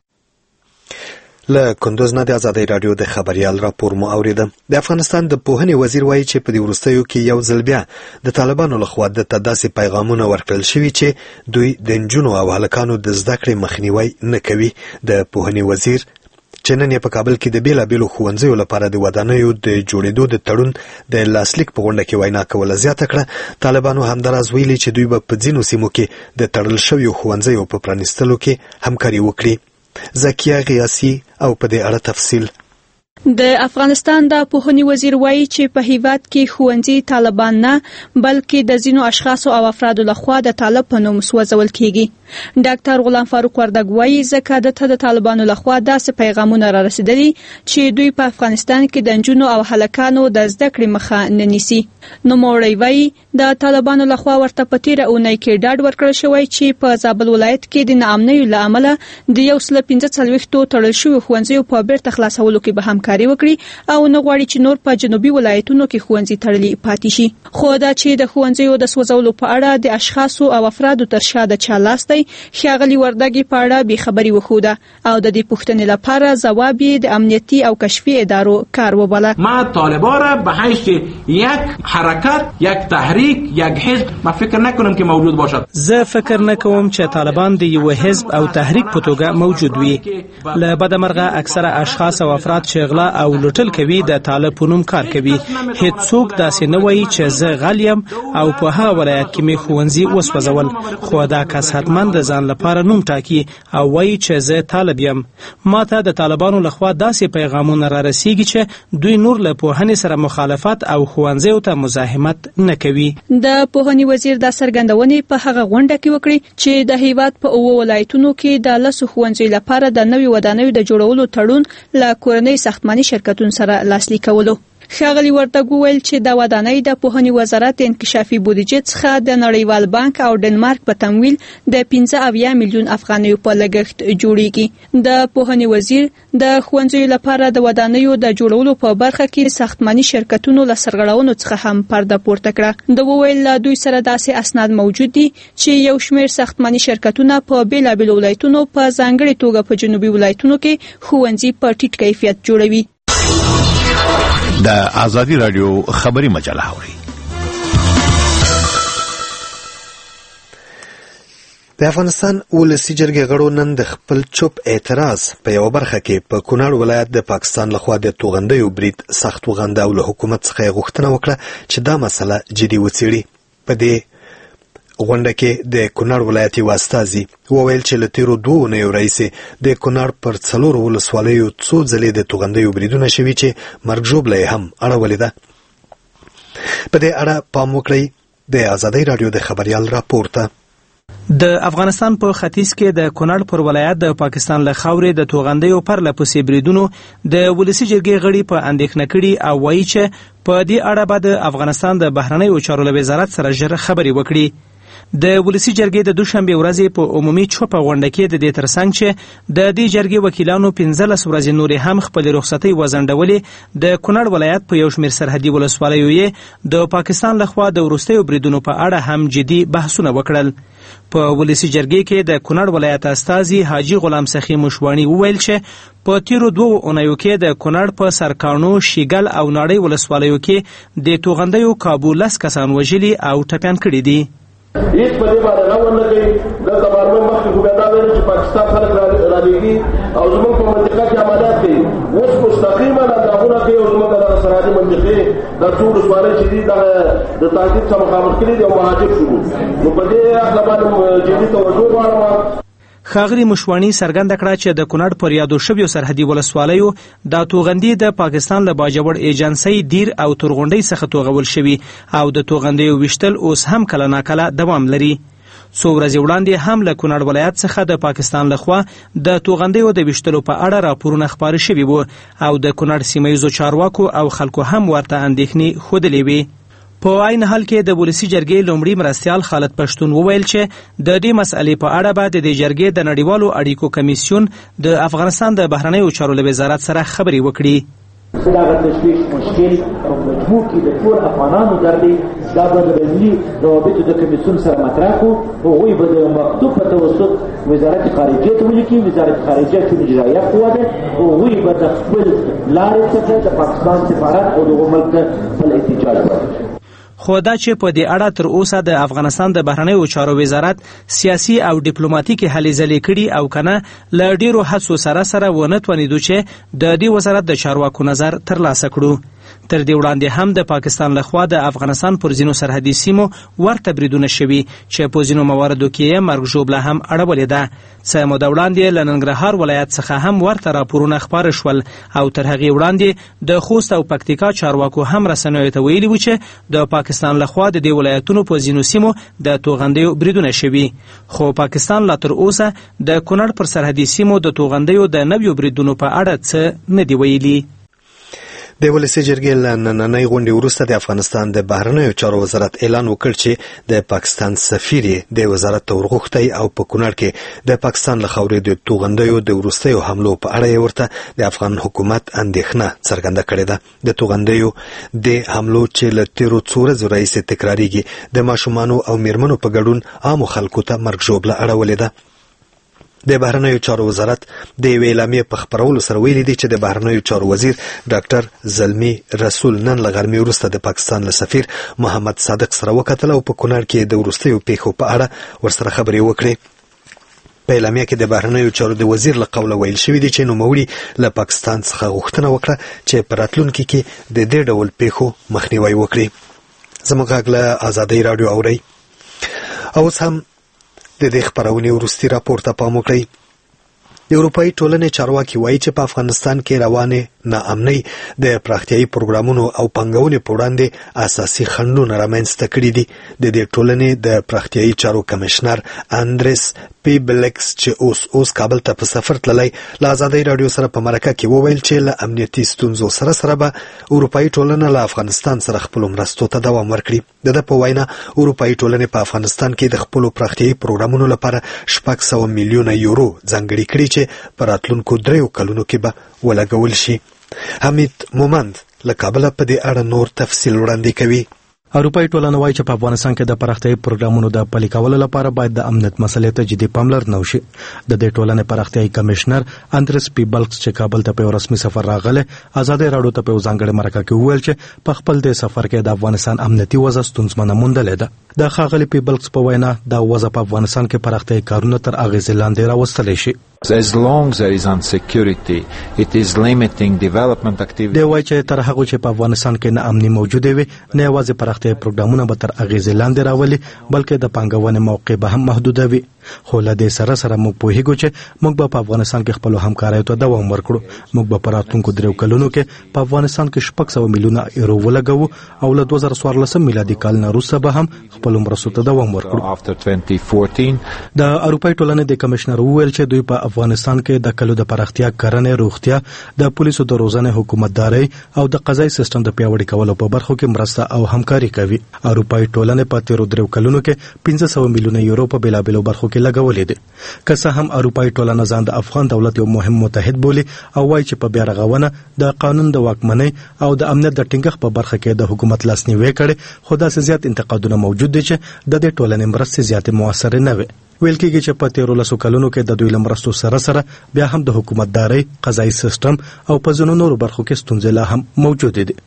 Speaker 6: له کندوز نه د ازادۍ راډیو د خبریال راپور مو اوریده. د افغانستان د پوهنې وزیر وایي چې په دې وروستیو کې یو ځل بیا د طالبانو لخوا د تداسې پیغامونه ورکړل شوي چې دوی د نجونو او هلکانو د زده کړې مخنیوي نه کوي. د پوهنې وزیر چې نن یې په کابل کې د بیلابیلو ښوونځیو لپاره د ودانیو د جوړېدو د تړون د لاسلیک په غونډه کې وینا کوله زیاته کړه. طالبانو همداراز ویلي چې دوی به په ځینو سیمو کې د تړل شویو ښوونځیو په پرانیستلو کې همکاري وکړي. زکیه غیاسی او په دې اړه تفصیل.
Speaker 20: د افغانستان د پوهنې وزیر وایي چې په هیواد کې ښوونځي طالبان نه بلکې د ځینو اشخاصو او افرادو لخوا د طالب په نوم سوځول کیږي. ډاکټر غلام فاروق وردګ وایي ځکه دته د طالبانو لخوا داسې پیغامونه را رسیدلي چې دوی په افغانستان کې د نجونو او هلکانو د زده کړې مخه نه نیسي. نوموړی وایي د طالبانو لخوا ورته په تیره اونۍ کې ډاډ ورکړل شوی چې په زابل ولایت کې د ناامنیو له امله د یو سل پنځه څلوېښتو تړل شویو ښوونځیو په بیرته خلاصولو کې به همکاري وکړي او نه غواړي چې نور په جنوبي ولایتونو کې ښوونځي تړلي پاتې شي. خو دا چې د ښوونځیو د سوځولو په اړه د اشخاصو او افرادو تر شا د چا لاس دی، ښاغلي وردګ په اړه بې خبري وښوده او د دې پوښتنې لپاره ځواب یې د امنیتي او کشفي ادارو کار وباله.
Speaker 7: ما طالبان را به حیث یک حرکت، یک تحریک، یک حزب ما فکر نکنم که موجود باشد.
Speaker 17: زه فکر نکوم چې طالبان د یو حزب او تحریک په توګه موجود وي. له بدمرغه اکثره اشخاص او افراد چې غلا او لوټل کوي د طالب په نوم کار کوي. هیڅ څوک داسې نه وایي چې زه غلیم او په هغه ولایت کې مې ښوونځي وسوځول، خو دا کس حتما د ځان لپاره نوم ټاکي او وایي چې زه طالب یم. ما ته د طالبانو لخوا داسې پیغامونه را رسیږي چې دوی نور له پوهنې سره مخالفت او ښوونځیو ته مزاحمت نه کوي.
Speaker 20: د پوهنې وزیر دا څرګندونې په هغه غونډه کې وکړي چې د هیواد په اوو ولایتونو کې د لسو ښوونځیو لپاره د نوي ودانیو د جوړولو تړون له کورنۍ ساختماني شرکتونو سره لاسلیک کولو. ښاغلي وردګ وویل چې دا ودانۍ د پوهنې وزارت انکشافي بودیجې څخه د نړیوال بانک او ډنمارک په تمویل د پنځه اویا میلیون افغانیو په لګښت جوړیږي. د پوهنې وزیر د ښوونځیو لپاره د ودانیو د جوړولو په برخه کې ساختماني شرکتونو له سرغړونو څخه هم پرده پورته کړه. د وویل له دوی سره داسې اسناد موجود دي چې یو شمېر ساختماني شرکتونه په بیلابیلو ولایتونو په ځانګړې توګه په جنوبي ولایتونو کې ښوونځي په ټیټ کیفیت جوړوي.
Speaker 21: د ازادي راډیو خبري مجله اوري.
Speaker 6: د افغانستان ولسي جرګې غړو نن د خپل چوپ اعتراض په یو برخه کې په کونړ ولایت د پاکستان لخوا د توغندیو برید سخت وغنده او له حکومت څخه غوښتنه وکړه چې دا مسله جدي وڅېړي. په دې غونډه کې د کونړ ولایتي استازي وویل چې له تیرو دوو اونیو راهیسې د کونړ پر څلورو ولسوالیو څو ځلې د توغندیو بریدونه شوي چې مرګ ژوبله یې هم اړولې ده. په دې اړه پام وکړئ د ازادۍ راډیو د خبریال راپور ته.
Speaker 17: د افغانستان په ختیځ کې د کونړ پر ولایت د پاکستان له خاورې د توغندیو پرله پسې بریدونو د ولسي جرګې غړي په اندېښنه کړي او وایي چې په دې اړه به د افغانستان د بهرنیو چارو له وزارت سره ژر خبرې وکړي. د ولسي جرګې د دوشنبه ورځې په عمومي چوپه غونډه کې د دې ترڅنګ چې د دې جرګې وکیلانو پنځلس ورځې نورې هم خپل رخصتۍ وځنډولې، د کونړ ولایت په یو شمېر سرحدي ولسوالیو یې د پاکستان لخوا د وروستیو بریدونو په اړه هم جدي بحثونه وکړل. په ولسي جرګې کې د کونړ ولایت استازي حاجي غلام سخي مشوانی وویل چې په تیرو دوو اونیو کې د کونړ په سرکانو، شیګل او ناړۍ ولسوالیو کې د توغندیو کابو لس کسان وژلي او ټپیان کړي دي.
Speaker 22: هیڅ په دې باندې غور نه کوي. د تبارمن مخکې خو بیا دا ویل چې پاکستان خلک رالېږي او زموږ په منطقه کې عملیات کوي. اوس مستقیما اندامونه کوي او زموږ دغه سرحدي منطقې دا څو ولسوالۍ چې دي دغه د تهدید سره مخامخ کړي دي او مهاجر شوي. نو په دې هکله باندې جدي توجه غواړم.
Speaker 17: ښاغلي مشواني څرګنده کړه چې د کونړ پر یادو شویو سرحدي ولسوالیو دا توغندي د پاکستان له باجوړ ایجنسۍ دیر او تورغونډۍ څخه توغول شوي او د توغندیو ویشتل اوس هم کله ناکله دوام لري. څو ورځې وړاندې هم له کونړ ولایت څخه د پاکستان لخوا د توغندیو د ویشتلو په اړه راپورونه خپاره شوي وو او د کونړ سیمه ییزو چارواکو او خلکو هم ورته اندېښنې ښودلې وې. په عین حال کې د ولسي جرګې لومړي مرستیال خالد پښتون وویل چې د دې مسئلې په اړه به د دې جرګې د نړیوالو اړیکو کمیسیون د افغانستان د بهرنیو چارو له وزارت سره خبرې وکړي.
Speaker 3: دغه تشویش مشکل او مجموع کې د ټول افغانانو درد دی. دا به د بینالمللي روابطو د کمیسیون سره مطرح کړو. هغوی به د مکتوب په توسط وزارت خارجیه ته ولیکي. وزارت خارجیه چون اجرایه قوه ده، هغوی به د خپل لارې څخه د پاکستان سفارت او دغه ملک ته خپل احتجاج وکړي.
Speaker 17: خو دا چې په دې اړه تر اوسه د افغانستان د بهرنیو چارو وزارت سیاسي او ډیپلوماټیکي هلې ځلې کړي او کنه له ډیرو هڅو سره سره ونه توانیدو چې د دې وزارت د چارواکو نظر ترلاسه کړو. تر دې وړاندې هم د پاکستان لخوا د افغانستان پر ځینو سرحدي سیمو ورته بریدونه شوي چې په ځینو مواردو کې یې مرګ ژوبله هم اړولې ده. څه موده وړاندې له ننګرهار ولایت څخه هم ورته راپورونه خپاره شول او تر هغې وړاندې د خوست او پکتیکا چارواکو هم رسنیو ته ویلي وو چې د پاکستان لخوا د دې ولایتونو په ځینو سیمو د توغندیو بریدونه شوي. خو پاکستان لا تر اوسه د کونړ پر سرحدي سیمو د توغندیو د نویو بریدونو په اړه څه نه دی ویلي.
Speaker 6: د ولسي جرګې له نننۍ غونډې وروسته د افغانستان د بهرنیو چارو وزارت اعلان وکړ چې د پاکستان سفیر د وزارت ته ورغوښتی او په کونړ کې د پاکستان له خاورې د توغندیو د وروستیو حملو په اړه یې ورته د افغان حکومت اندېښنه څرګنده کړې ده. د توغندیو د حملو چې له تیرو څو ورځو راهیسې تکراریږي د ماشومانو او میرمنو په ګډون عامو خلکو ته مرګ ژوبله اړولې ده. د بهرنیو چارو وزارت د یوې اعلامیې په خپرولو سره ویلي دي چې د بهرنیو چارو وزیر ډاکټر زلمی رسول نن له غرمې وروسته د پاکستان له سفیر محمد صادق سره وکتل او په کونړ کې د وروستیو پیښو په اړه ورسره خبرې وکړې. په اعلامیه کې د بهرنیو چارو د وزیر له قوله ویل شوي دي چې نوموړي له پاکستان څخه غوښتنه وکړه چې په راتلونکي کې د دې ډول پیښو مخنیوی وکړي. زموږ غږ له ازادۍ راډیو اورئ. اوس هم د دې خپرونې وروستي راپور ته پام وکړئ. د اروپایي ټولنې چارواکي وایي چې په افغانستان کې روانې ناامنۍ د پراختیایي پروګرامونو او پانګونې په وړاندې اساسي خنډونه رامنځته کړي دي. د دې ټولنې د پراختیایي چارو کمشنر اندریس پیبلکس چې اوس اوس کابل ته په سفر تللی له ازادۍ راډیو سره په مرکه کې وویل چې له امنیتي ستونزو سره سره به اروپایي ټولنه له افغانستان سره خپلو مرستو ته دوام ورکړي. د ده په وینا اروپایي ټولنې په افغانستان کې د خپلو پراختیایي پروګرامونو لپاره شپږ سوه میلیونه یورو ځانګړي کړي چې په راتلونکو دریو کلونو کې به ولګول شي. حمید مومند له کابله په دې اړه نور تفصیل وړاندې کوي.
Speaker 10: اروپایي ټولنه وایي چې په افغانستان کې د پراختیایي پروګرامونو د پلي کولو لپاره باید د امنیت مسلې ته جدي پاملرنه وشي. د دې ټولنې پراختیایي کمشنر اندریس پیبلکس چې کابل ته په رسمي سفر راغله ازادۍ راډیو ته په ځانګړي مرکه کې وویل چې په خپل د سفر کې د افغانستان امنیتي وضع ستونزمنه موندلې ده. د ښاغلي پیبلکس په وینا د وضع په افغانستان کې پراختیایي کارونه تر اغیزې لاندې راوستلی شي.
Speaker 4: As long as there is insecurity, it is limiting development activity.
Speaker 10: دی وایي چې تر هغه چې په افغانستان کې نه امني موجوده وي نه یوازې پراختیایي پروګرامونه به تر اغیزې لاندې راولي بلکې د پانګونې موقع به هم محدوده وي. خو له دې سره سره موږ پوهیږو چې موږ به په افغانستان کې خپل همکاریو ته دوام ورکړو. موږ به په راتلونکو دریو کلونو کې په افغانستان کې شپږ سوه میلیونه یورو ولګوو او له دوه زره څوارلسم میلادي کال نه وروسته به هم خپل مرستو ته دوام ورکړو. د اروپایي ټولنې د کمشنر وویل چې دوی په افغانستان کې د کلو د پراختیا کرنې روغتیا د پولیسو د روزنې حکومتداري او د قضایي سیستم د پیاوړي کولو په برخو کې مرسته او همکاري کوي. اروپایي ټولنې په تیرو دریو کلونو کې پنځه سوه میلیونه یورو په بیلابیلو برخو کې لګولې دي. که څه هم اروپایي ټولنه ځان د افغان دولت یو مهم متحد بولي او وایي چې په بیا رغونه د قانون د واکمنۍ او د امنیت د ټینګښت په برخه کې د حکومت لاسنیوی کړي، خو داسې زیات انتقادونه موجود دي چې د دې ټولنې مرستې زیاتې موثرې نه وي. ویل کېږي چې په تیرو لسو کلونو کې د دوی له مرستو سره سره بیا هم د حکومتدارۍ، قضایي سیستم او په ځینو نورو برخو کې ستونزې لا هم موجودې دي.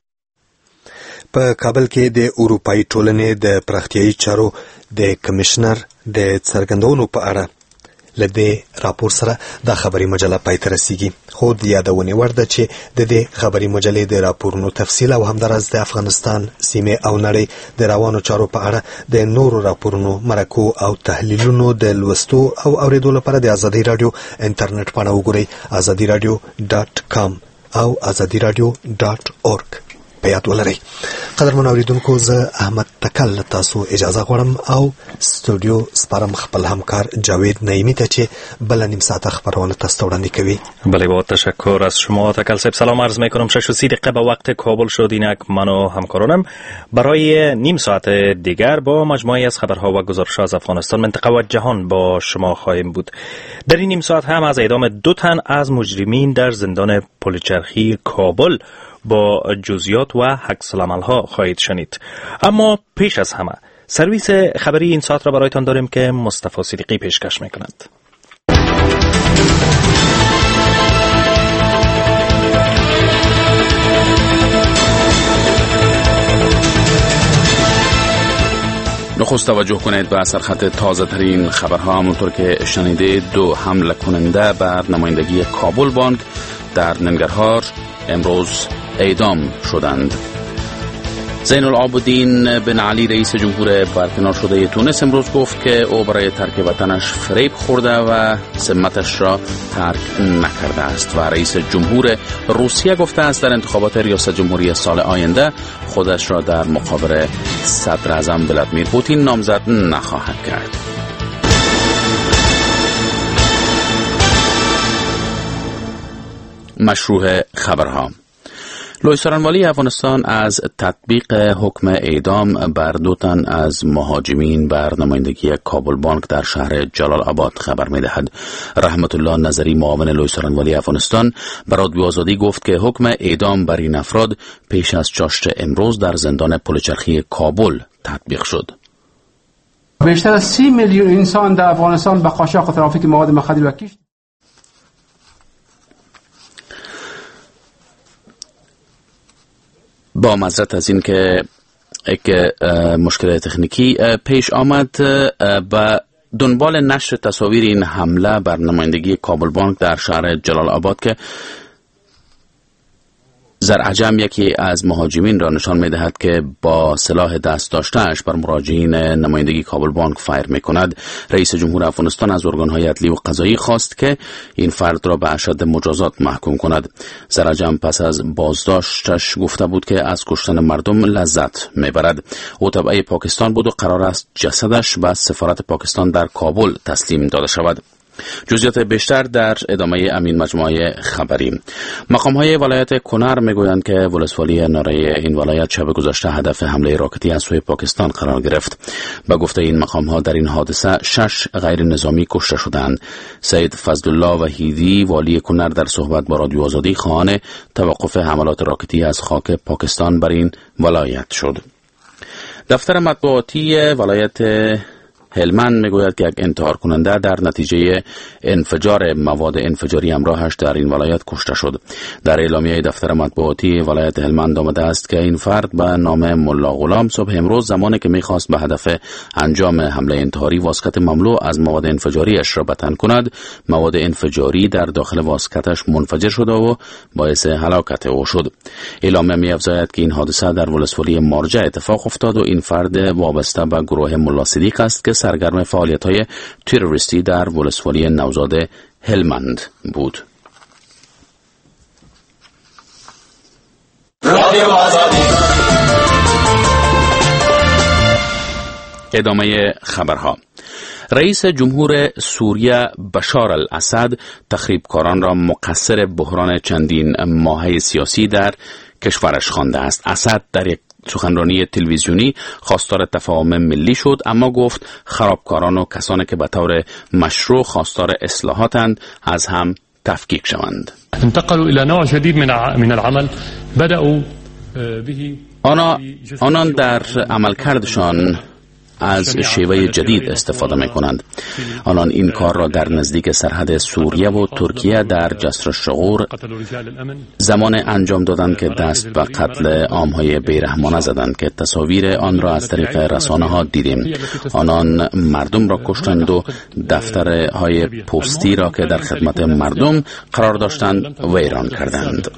Speaker 10: په کابل کې د اروپایي ټولنې د پراختیایي چارو د کمشنر د څرګندونو په اړه
Speaker 6: لدې راپور سره د خبري مجله پای ته رسیږي. خو د یادونې وړ ده چې د دې خبري مجلې د راپورونو تفصیل او همدارس د افغانستان سیمه او نړۍ د روانو چارو په اړه د نورو راپورونو، مرکو او تحلیلونو د لوستو او اوریدو لپاره د ازادي رادیو انټرنیټ پاڼه وګورئ ازادي رادیو ډاټ کام او ازادي رادیو ډاټ اورګ په یاد ولرئ. قدرمن اوریدونکو، زه احمد تکل تاسو اجازه غواړم او سټوډیو سپارم خپل همکار جاوید نعیمی ته چې بل نیم ساعت خبرونه تاسو وړاندې کوي.
Speaker 1: بله، با تشکر از شما تکل صاحب. سلام عرض میکنم. شش و سی دقیقه به وقت کابل شد. اینک من و همکارانم برای نیم ساعت دیگر با مجموعه از خبرها و گزارش‌ها از افغانستان، منطقه و جهان با شما خواهیم بود. در این نیم ساعت هم از اعدام دو تن از مجرمین در زندان پلچرخی کابل با جزئیات و عکس العمل‌ها خواهید شنید. اما پیش از همه سرویس خبری این ساعت را برایتان داریم که مصطفی صدیقی پیشکش می‌کند.
Speaker 5: نخست توجه کنید به سرخط تازه ترین خبرها. همونطور که شنیدید، دو حمله کننده بر نمایندگی کابل بانک در ننگرهار امروز اعدام شدند. زین العابدین بن علی رئیس جمهور برکنار شده تونس امروز گفت که او برای ترک وطنش فریب خورده و ذمتش را ترک نکرده است و رئیس جمهور روسیه گفته است در انتخابات ریاست جمهوری سال آینده خودش را در مقابل صدر اعظم ولادیمیر پوتین نامزد نخواهد کرد. مشروع خبرها. لوی سارنوالی افغانستان از تطبیق حکم اعدام بر دو تن از مهاجمین بر نمایندگی کابل بانک در شهر جلال آباد خبر می‌دهد. رحمت الله نظری، معاون لوی سارنوالی افغانستان، به رادیو آزادی گفت که حکم اعدام بر این افراد پیش از چاشت امروز در زندان پلچرخی کابل تطبیق شد.
Speaker 23: بیشتر از سی میلیون انسان در افغانستان به قاچاق و ترافیک مواد مخدر و کیش.
Speaker 5: با معذرت از این که یک مشکل تکنیکی پیش آمد، با دنبال نشر تصاویر این حمله بر نمایندگی کابل بانک در شهر جلال آباد که زرعجم یکی از مهاجمین را نشان می‌دهد که با سلاح دست داشته‌اش بر مراجعین نمایندگی کابل بانک فایر می‌کند. رئیس جمهور افغانستان از ارگان‌های عدلی و قضایی خواست که این فرد را به اشد مجازات محکوم کند. زرعجم پس از بازداشتش گفته بود که از کشتن مردم لذت می‌برد. او تبع پاکستان بود و قرار است جسدش به سفارت پاکستان در کابل تسلیم داده شود. جزئیات بیشتر در ادامه امین مجموعه خبری. مقام‌های ولایت کنر میگویند که ولسوالی نارای این ولایت شب گذشته هدف حمله راکتی از سوی پاکستان قرار گرفت. به گفته این مقام‌ها در این حادثه شش غیر نظامی کشته شدند. سید فضلالله وحیدی، والی کنر، در صحبت با رادیو آزادی خواهان توقف حملات راکتی از خاک پاکستان بر این ولایت شد. دفتر مطبوعاتی ولایت هلمند میگوید که یک انتحار کننده در نتیجه انفجار مواد انفجاری همراهش در این ولایت کشته شد. در اعلامیه دفتر مطبوعاتی ولایت هلمند آمده است که این فرد به نام ملا غلام صبح امروز زمانی که میخواست به هدف انجام حمله انتحاری واسکت مملو از مواد انفجاریش را به تن کند، مواد انفجاری در داخل واسکتش منفجر شده و باعث هلاکت او شد. اعلامیه می‌افزاید که این حادثه در ولسوالی مارجه اتفاق افتاد و این فرد وابسته به گروه ملا صدیق است که سرگرم فعالیت‌های تروریستی در ولسوالی نوزاد هلمند بود. ادامه خبرها. رئیس جمهور سوریه بشار الاسد تخریبکاران را مقصر بحران چندین ماهه سیاسی در کشورش خوانده است. اسد در یک سخنرانی تلویزیونی خواستار تفاهم ملی شد، اما گفت خرابکاران و کسانی که به طور مشروع خواستار اصلاحاتند از هم تفکیک شوند.
Speaker 24: انتقلوا الى نوع جديد من من العمل بداوا به
Speaker 5: آنها آنان در عملکردشان از شیوه جدید استفاده می کنند. آنان این کار را در نزدیک سرحد سوریه و ترکیه در جسر الشغور زمان انجام دادند که دست به قتل عامهای بیرحمانه زدند که تصاویر آن را از طریق رسانه ها دیدیم. آنان مردم را کشتند و دفترهای پستی را که در خدمت مردم قرار داشتند ویران کردند.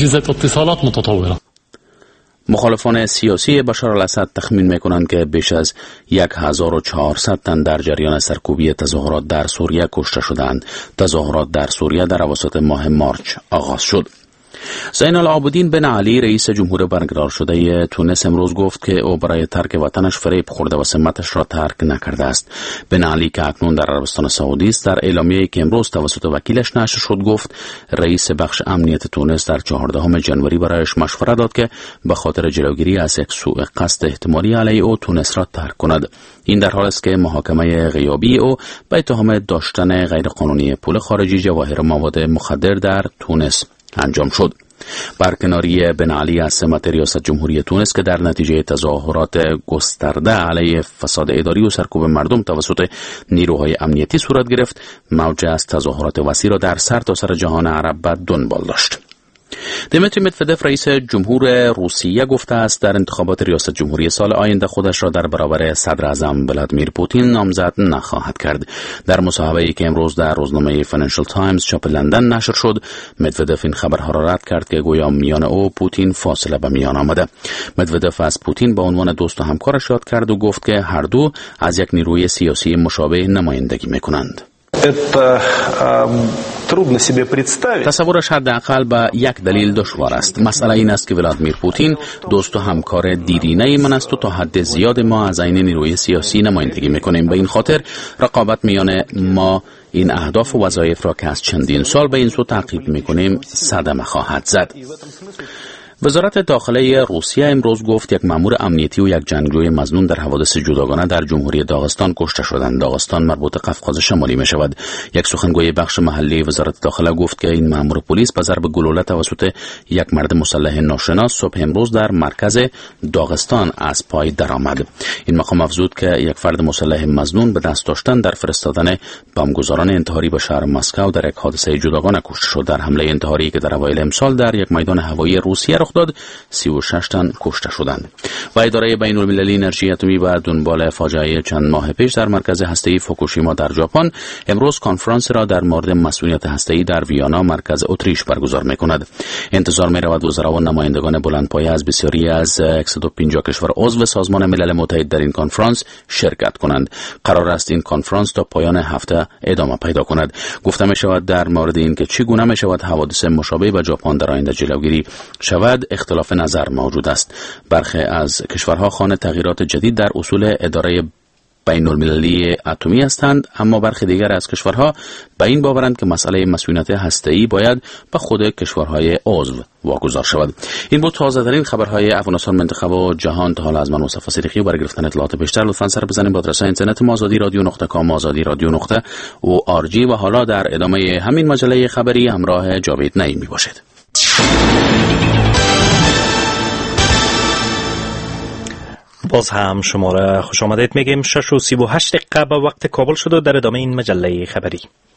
Speaker 5: مخالفان سیاسی بشار الاسد تخمین میکنند که بیش از هزار و چهارصد تن در جریان سرکوبی تظاهرات در سوریه کشته شدند. تظاهرات در سوریه در اواسط ماه مارچ آغاز شد. زین العابدین بن علی رئیس جمهور برگزار شده تونس امروز گفت که او برای ترک وطنش فریب خورده و سمتش را ترک نکرده است. بن علی که اکنون در عربستان سعودی است در اعلامیه‌ای که امروز توسط وکیلش نشر شد گفت رئیس بخش امنیت تونس در چهاردهم ژانویه برایش مشوره داد که به خاطر جلوگیری از یک سوء قصد احتمالی علیه او تونس را ترک کند. این در حالی است که محاکمه غیابی او به اتهام داشتن غیرقانونی پول خارجی، جواهر و مواد مخدر در تونس انجام شد. برکناری بن علی از سمت ریاست جمهوری تونس که در نتیجه تظاهرات گسترده علیه فساد اداری و سرکوب مردم توسط نیروهای امنیتی صورت گرفت، موج از تظاهرات وسیع را در سرتاسر جهان عرب به دنبال داشت. دیمیتری مدودف رئیس جمهور روسیه گفته است در انتخابات ریاست جمهوری سال آینده خودش را در برابر صدر اعظم ولادیمیر پوتین نامزد نخواهد کرد. در مصاحبه‌ای که امروز در روزنامه فاینانشال تایمز چاپ لندن نشر شد، مدودف این خبرها را رد کرد که گویا میان او پوتین فاصله به میان آمده. مدودف از پوتین به عنوان دوست و همکارش یاد کرد و گفت که هر دو از یک نیروی سیاسی مشابه نمایندگی می‌کنند. تصورش حداقل به یک دلیل دشوار است. مسئله این است که ولادیمیر پوتین دوست و همکار دیرینه من است و تا حد زیاد ما از این نیروی سیاسی نمایندگی میکنیم. به این خاطر رقابت میان ما این اهداف و وظایف را که از چندین سال به این سو تعقیب میکنیم صدمه خواهد زد. وزارت داخله روسیه امروز گفت یک مأمور امنیتی و یک جنگجوی مظنون در حوادث جداگانه در جمهوری داغستان کشته شدند. داغستان مربوط قفقاز شمالی می شود. یک سخنگوی بخش محلی وزارت داخله گفت که این مأمور پلیس به ضرب گلوله توسط یک مرد مسلح ناشناس صبح امروز در مرکز داغستان از پای درآمد. این مقام افزود که یک فرد مسلح مظنون به دست داشتن در فرستادن بمبگذاران انتحاری به شهر مسکو در یک حادثه جداگانه کشته شد. در حمله انتحاری که در اوایل امسال در یک میدان هوایی روسیه رخ داد، سی و شش تن کشته شدند. و اداره بین المللی انرژی اتمی و دنبال فاجعه چند ماه پیش در مرکز هسته‌ای فوکوشیما در ژاپن امروز کنفرانس را در مورد مسئولیت هسته‌ای در ویانا مرکز اتریش برگزار می‌کند. انتظار می‌رود وزرا و نمایندگان بلندپایه از بسیاری از صد و پنجاه کشور عضو سازمان ملل متحد در این کنفرانس شرکت کنند. قرار است این کنفرانس تا پایان هفته ادامه پیدا کند. گفته می‌شود در مورد اینکه چگونه می‌شود حوادث مشابه به ژاپن در آینده جلوگیری شود اختلاف نظر موجود است. برخی از کشورها خواهان تغییرات جدید در اصول اداره بین المللی اتمی هستند، اما برخی دیگر از کشورها به این باورند که مسئله مسئولیت هسته‌ای باید به خود کشورهای عضو واگذار شود. این بود تازه ترین خبرهای افغانستان، منطقه و جهان. تا حالا از من مصطفی صدیقی برای گرفتن اطلاعات بیشتر لطفاً سر بزنید به آدرس اینترنت ما آزادی رادیو نقطه کام آزادی رادیو نقطه او آر جی و حالا در ادامه همین مجله خبری همراه جاوید نعیمی باشید.
Speaker 1: باز هم شما را خوش آمدید میگیم. شش و سی و هشت دقیقه به وقت کابل شده در ادامه این مجله خبری.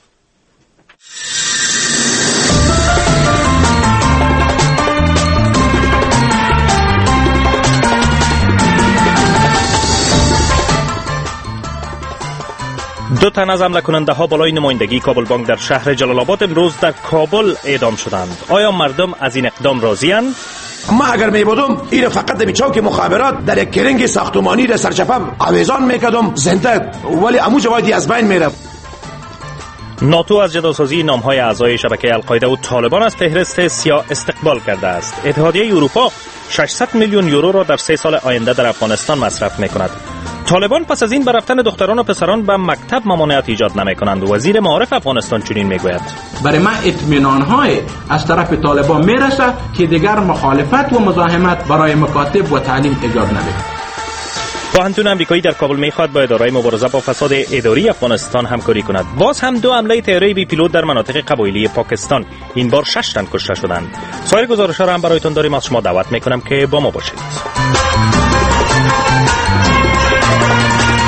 Speaker 1: دو تن از حمله کننده ها بالای نمایندگی کابل بانک در شهر جلال آباد امروز در کابل اعدام شدند. آیا مردم از این اقدام راضی اند؟
Speaker 2: ما اگر می بودم این فقط در چوک مخابرات در یک کرنگ ساختمانی در سرچپم آویزان میکردم زنده، ولی امو جوادی از بین میره.
Speaker 1: ناتو از جداسازی نامهای اعضای شبکه القاعده و طالبان از فهرست سیاه استقبال کرده است. اتحادیه اروپا ششصد میلیون یورو را در سه سال آینده در افغانستان مصرف میکند. طالبان پس از این به رفتن دختران و پسران به مکتب ممانعت ایجاد نمی‌کنند. وزیر معارف افغانستان چنین میگوید:
Speaker 7: برای ما اطمینان‌های از طرف طالبان میرسه که دیگر مخالفت و مزاحمت برای مکاتب و تعلیم ایجاد نمی‌کند.
Speaker 1: پوهنتون امریکایی در کابل میخواد با اداره مبارزه با فساد اداری افغانستان همکاری کند. باز هم دو حمله طیاره بی پیلوت در مناطق قبایلی پاکستان، این بار شش تن کشته شدند. سایر گزارش‌ها را هم برایتون داریم. از شما دعوت میکنم که با ما باشید.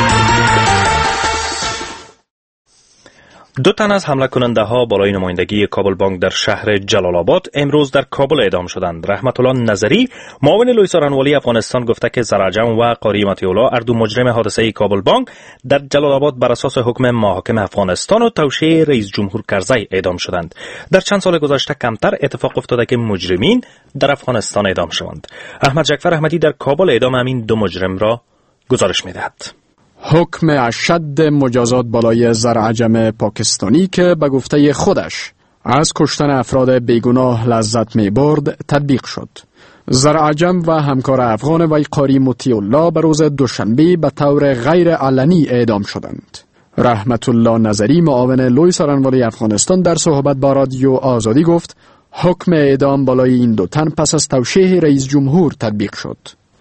Speaker 1: دو تن از حمله کننده ها بالای نمایندگی کابل بانک در شهر جلال آباد امروز در کابل اعدام شدند. رحمت الله نظری معاون لوی سارنوالی افغانستان گفته که زرعجم و قاری مطیع‌الله اردو مجرم حادثه کابل بانک در جلال آباد بر اساس حکم محاکم افغانستان و توشیح رئیس جمهور کرزی اعدام شدند. در چند سال گذشته کمتر اتفاق افتاده که مجرمین در افغانستان اعدام شوند. احمد جعفر احمدی در کابل اعدام همین دو مجرم را گزارش می‌دهد.
Speaker 8: حکم اشد مجازات بالای زرعجم پاکستانی که به گفته خودش از کشتن افراد بیگناه لذت می برد تطبیق شد. زرعجم و همکار افغان وی قاری مطیع‌الله به روز دوشنبه به طور غیر علنی اعدام شدند. رحمت الله نظری معاون لوی سارنوالی افغانستان در صحبت با رادیو آزادی گفت حکم اعدام بالای این دو تن پس از توشیح رئیس جمهور تطبیق شد.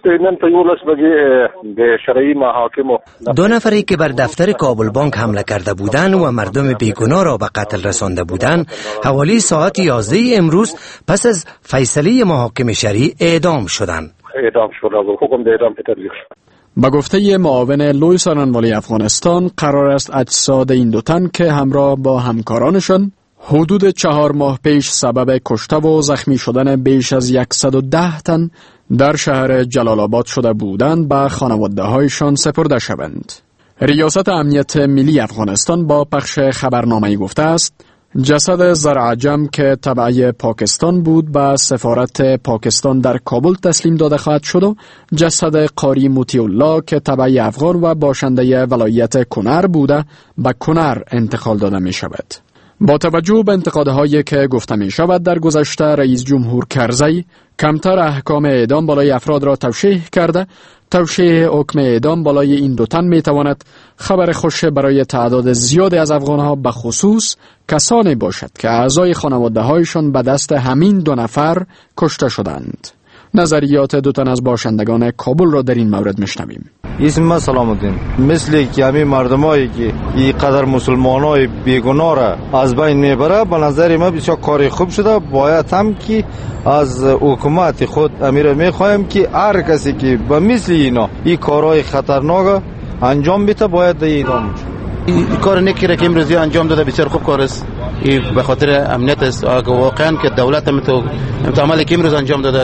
Speaker 9: دو نفری که بر دفتر کابل بانک حمله کرده بودند و مردم بیگناه را به قتل رسانده بودند حوالی ساعت یازده امروز پس از فیصله محاکم شرعی اعدام شدند.
Speaker 19: اعدام شد و حکم به اعدام تطبیق شد.
Speaker 8: با گفته معاون لوی سارنوالی افغانستان قرار است اجساد این دو تن که همراه با همکارانشان حدود چهار ماه پیش سبب کشته و زخمی شدن بیش از صد و ده تن در شهر جلال آباد شده بودند به خانواده هایشان سپرده شوند. ریاست امنیت ملی افغانستان با پخش خبرنامه‌ای گفته است جسد زرعجم که تبع پاکستان بود به سفارت پاکستان در کابل تسلیم داده خواهد شد و جسد قاری مطیع‌الله که تبع افغان و باشنده ولایت کنر بوده به کنر انتقال داده می شود. با توجه به انتقادهایی که گفته می شود در گذشته رئیس جمهور کرزی کمتر احکام اعدام بالای افراد را توشیح کرده، توشیح حکم اعدام بالای این دو تن می تواند خبر خوش برای تعداد زیادی از افغانها به خصوص کسانی باشد که اعضای خانواده هایشان به دست همین دو نفر کشته شدند. نظریات دو تن از باشندگان کابل را در این مورد میشنویم.
Speaker 11: اسم ما سلام الدین. مثل که همین مردمایی که این قدر مسلمانای بیگناه را از بین میبره به نظر ما بسیار کاری خوب شده. باید هم که از حکومت خود امیر میخوایم که هر کسی که به مثل اینا این کارهای خطرناک انجام بده باید اعدام بشه.
Speaker 12: این کار نیکی را که امروزی انجام داده بسیار خوب کار است. این به خاطر امنیت است. واقعا که دولت هم تو عملی که امروز انجام داده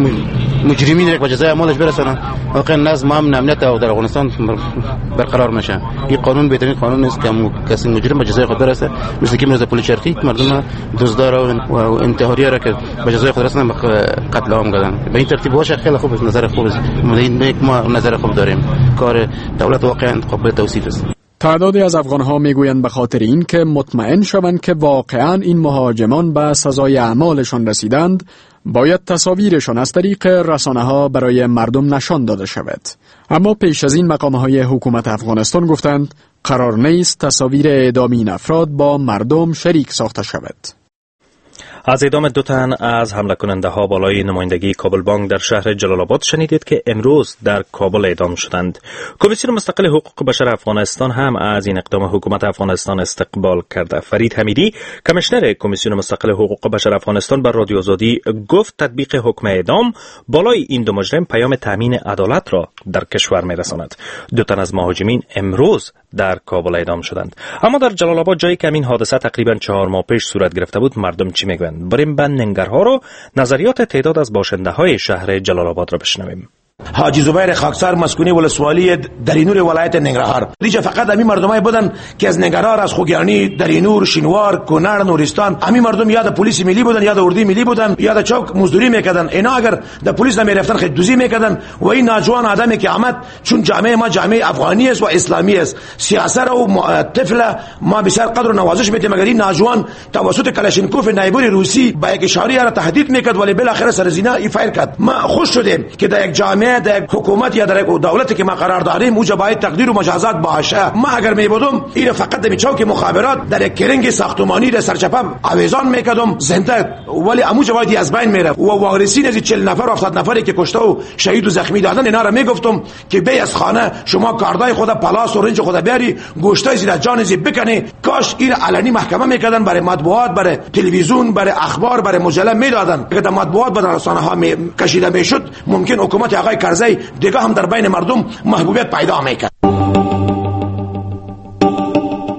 Speaker 12: مجرمین را به جزای اعمالش برسانن واقعا نظم امن امنیت در افغانستان برقرار میشه. این قانون بهترین قانون است که کسی مجرم به جزای خود برسه، مثل که امروز پلیس شرقی مردم دزدار و انتحاری را که به جزای خود رسیدن به قتل عام کردن. به این ترتیب باشه خیلی خوب است. نظر خوب است. ما نظر خوب داریم. کار دولت واقعا قابل توصیف است.
Speaker 8: تعدادی از افغانها میگویند به خاطر این که مطمئن شوند که واقعا این مهاجمان به سزای اعمالشان رسیدند باید تصاویرشان از طریق رسانه ها برای مردم نشان داده شود. اما پیش از این مقام های حکومت افغانستان گفتند قرار نیست تصاویر اعدام این افراد با مردم شریک ساخته شود.
Speaker 1: از اعدام دو تن از حمله کننده ها بالای نمایندگی کابل بانک در شهر جلال آباد شنیدید که امروز در کابل اعدام شدند. کمیسیون مستقل حقوق بشر افغانستان هم از این اقدام حکومت افغانستان استقبال کرده. فرید حمیدی کمیشنر کمیسیون مستقل حقوق بشر افغانستان بر رادیو آزادی گفت تطبیق حکم اعدام بالای این دو مجرم پیام تامین عدالت را در کشور میرساند. دو تن از مهاجمین امروز در کابل اعدام شدند. اما در جلال آباد جایی که این حادثه تقریبا چهار ماه پیش صورت گرفته بود مردم چی میگویند؟ بریم به ننگرها رو نظریات تعداد از باشنده های شهر جلال آباد را بشنویم.
Speaker 2: حاجی زبیر خاکسار مسکونی ولسوالی درینور ولایت ننگرهار. دیگه فقط همین مردمای بودن که از ننگرهار، از خوگیانی، درینور، شینوار، کنر، نورستان، همین مردم یاد پلیس ملی بودن، یاد اردی ملی بودن، یاد چوک مزدوری میکردن. اینا اگر د پلیس نمیرفتن خدوزی میکردن و این ناجوان آدمی که آمد چون جامعه ما جامعه افغانی است و اسلامی است، سیاست و طفل ما بسیار قدر و نوازش میتیم. مگر این ناجوان توسط کلاشینکوف نایبور روسی با یک اشاری را تهدید میکرد ولی بالاخره سر زنا ای فایر کرد. ما خوش شدیم که در یک جامعه در حکومت یا در دولتی که ما قرار داریم اوجا باید تقدیر و مجازات باشه. ما اگر میبودم این فقط در چوک مخابرات در یک کرنگ ساختمانی در سرچپم آویزان میکردم زنده ولی اموجا باید از بین میره و وارثین از چهل نفر و هفتاد نفری که کشته و شهید و زخمی دادن اینا را میگفتم که بی از خانه شما کاردای خود پلاس و رنج خود بیاری گوشتای زیر جان زی بکنی. کاش این علنی محکمه میکردن برای مطبوعات، برای تلویزیون، برای اخبار، برای مجله میدادن. اگر در مطبوعات و رسانه ها می کشیده میشد ممکن حکومت آقای کرزی دیگه هم در بین مردم محبوبیت پیدا میکرد.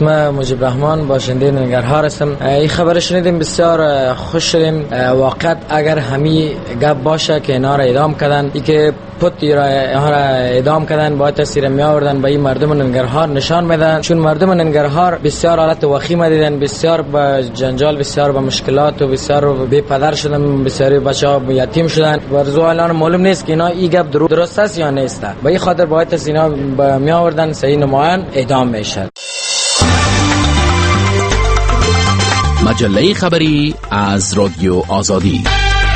Speaker 13: فاطمه مجیب رحمان باشنده ننگرهار هستم. این خبر شنیدیم بسیار خوش شدیم. واقعا اگر همین گپ باشه که اینا را اعدام کردن، ای که پت را اعدام کردن، باید تصویر می آوردن به این مردم ننگرهار نشان بدن، چون مردم ننگرهار بسیار حالت وخیم دیدن، بسیار با جنجال، بسیار با مشکلات و بسیار بی پدر شدن، بسیاری بچه‌ها یتیم شدن. ورزو الان معلوم نیست که اینا این گپ درست است یا نیست. به این خاطر باید تصویر اینا می آوردن، صحیح نمایان اعدام میشد.
Speaker 5: مجله خبری از رادیو آزادی.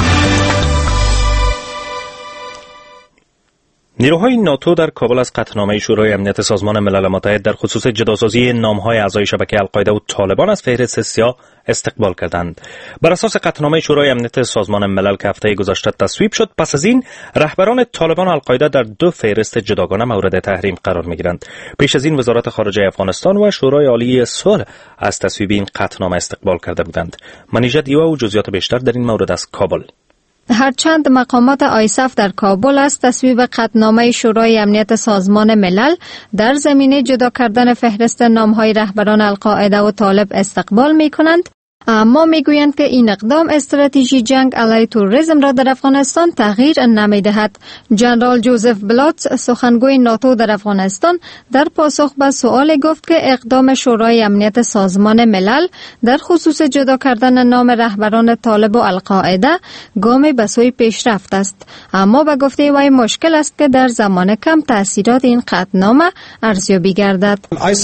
Speaker 1: نیروهای ناتو در کابل از قطعنامه شورای امنیت سازمان ملل متحد در خصوص جداسازی نام‌های اعضای شبکه القاعده و طالبان از فهرست سیاه استقبال کردند. بر اساس قطعنامه شورای امنیت سازمان ملل که هفته گذشته تصویب شد، پس از این رهبران طالبان و القاعده در دو فهرست جداگانه مورد تحریم قرار می‌گیرند. پیش از این وزارت خارجه افغانستان و شورای عالی صلح از تصویب این قطعنامه استقبال کرده بودند. منیژه دیوا و جزئیات بیشتر در این مورد از کابل.
Speaker 14: هرچند مقامات آیساف در کابل از تصویب قطعنامه شورای امنیت سازمان ملل در زمینه جدا کردن فهرست نام‌های رهبران القاعده و طالب استقبال می‌کنند، اما میگویند که این اقدام استراتژی جنگ علیه تروریسم را در افغانستان تغییر نمیدهد. جنرال جوزف بلاتز، سخنگوی ناتو در افغانستان، در پاسخ به سؤال گفت که اقدام شورای امنیت سازمان ملل در خصوص جدا کردن نام رهبران طالب و القاعده گامی به سوی پیشرفت است، اما به گفته وی مشکل است که در زمان کم تاثیرات این قطعنامه ارزیابی گردد.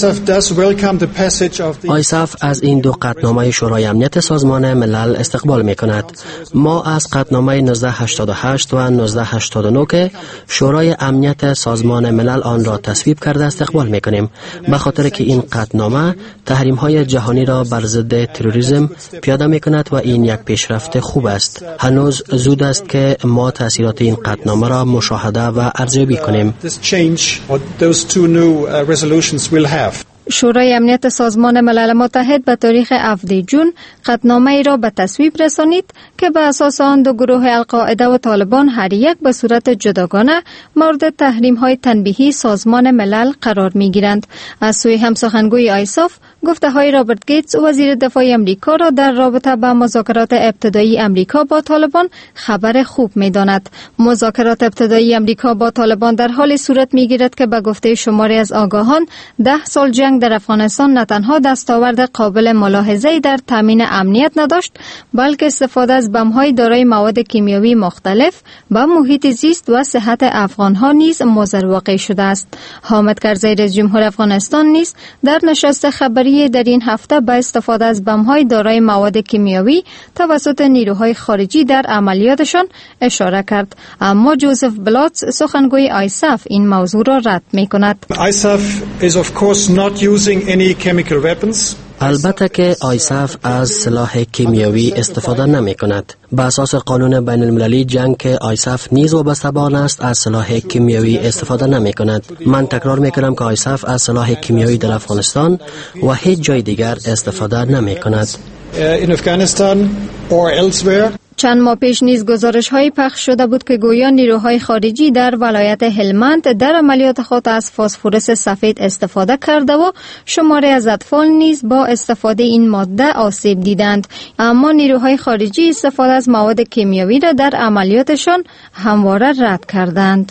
Speaker 15: آیساف از این دو قطعنامه شورای امنیت سازمان ملل استقبال می کند. ما از قطعنامه نوزده هشتاد و هشت و نوزده هشتاد و نه که شورای امنیت سازمان ملل آن را تصویب کرده استقبال می کنیم، به خاطر که این قطعنامه تحریم های جهانی را بر ضد تروریسم پیاده می کند و این یک پیشرفت خوب است. هنوز زود است که ما تاثیرات این قطعنامه را مشاهده و ارزیابی کنیم.
Speaker 14: شورای امنیت سازمان ملل متحد به تاریخ هفدهم جون قطعنامه ای را به تصویب رسانید که به اساس آن دو گروه القاعده و طالبان هر یک به صورت جداگانه مورد تحریم های تنبیهی سازمان ملل قرار می گیرند. از سوی همسخنگوی آیساف، گفته های رابرت گیتس وزیر دفاع امریکا را در رابطه با مذاکرات ابتدایی امریکا با طالبان خبر خوب می داند. مذاکرات ابتدایی امریکا با طالبان در حال صورت می گیرد که به گفته شماری از آگاهان ده سال جنگ در افغانستان نه تنها دستاورد قابل ملاحظه‌ای در تامین امنیت نداشت، بلکه استفاده از بم‌های دارای مواد کیمیایی مختلف به محیط زیست و صحت افغان‌ها نیز مضر واقع شده است. حامد کرزی رئیس جمهور افغانستان نیز در نشست خبری در این هفته به استفاده از بم‌های دارای مواد کیمیایی توسط نیروهای خارجی در عملیاتشان اشاره کرد، اما جوزف بلاتز، سخنگوی آیساف، این موضوع را رد می‌کند.
Speaker 15: البته که آیساف از سلاح کیمیایی استفاده نمی کند. به اساس قانون بین المللی جنگ که آیساف نیز وابسته به آن است، از سلاح کیمیایی استفاده نمی کند. من تکرار می کنم که آیساف از سلاح کیمیایی در افغانستان و هیچ جای دیگر استفاده نمی کند.
Speaker 14: چند ماه پیش نیز گزارش های پخش شده بود که گویا نیروهای خارجی در ولایت هلمند در عملیات خود از فسفرس سفید استفاده کرده و شماری از اطفال نیز با استفاده این ماده آسیب دیدند، اما نیروهای خارجی استفاده از مواد کیمیایی را در عملیاتشان همواره رد کردند.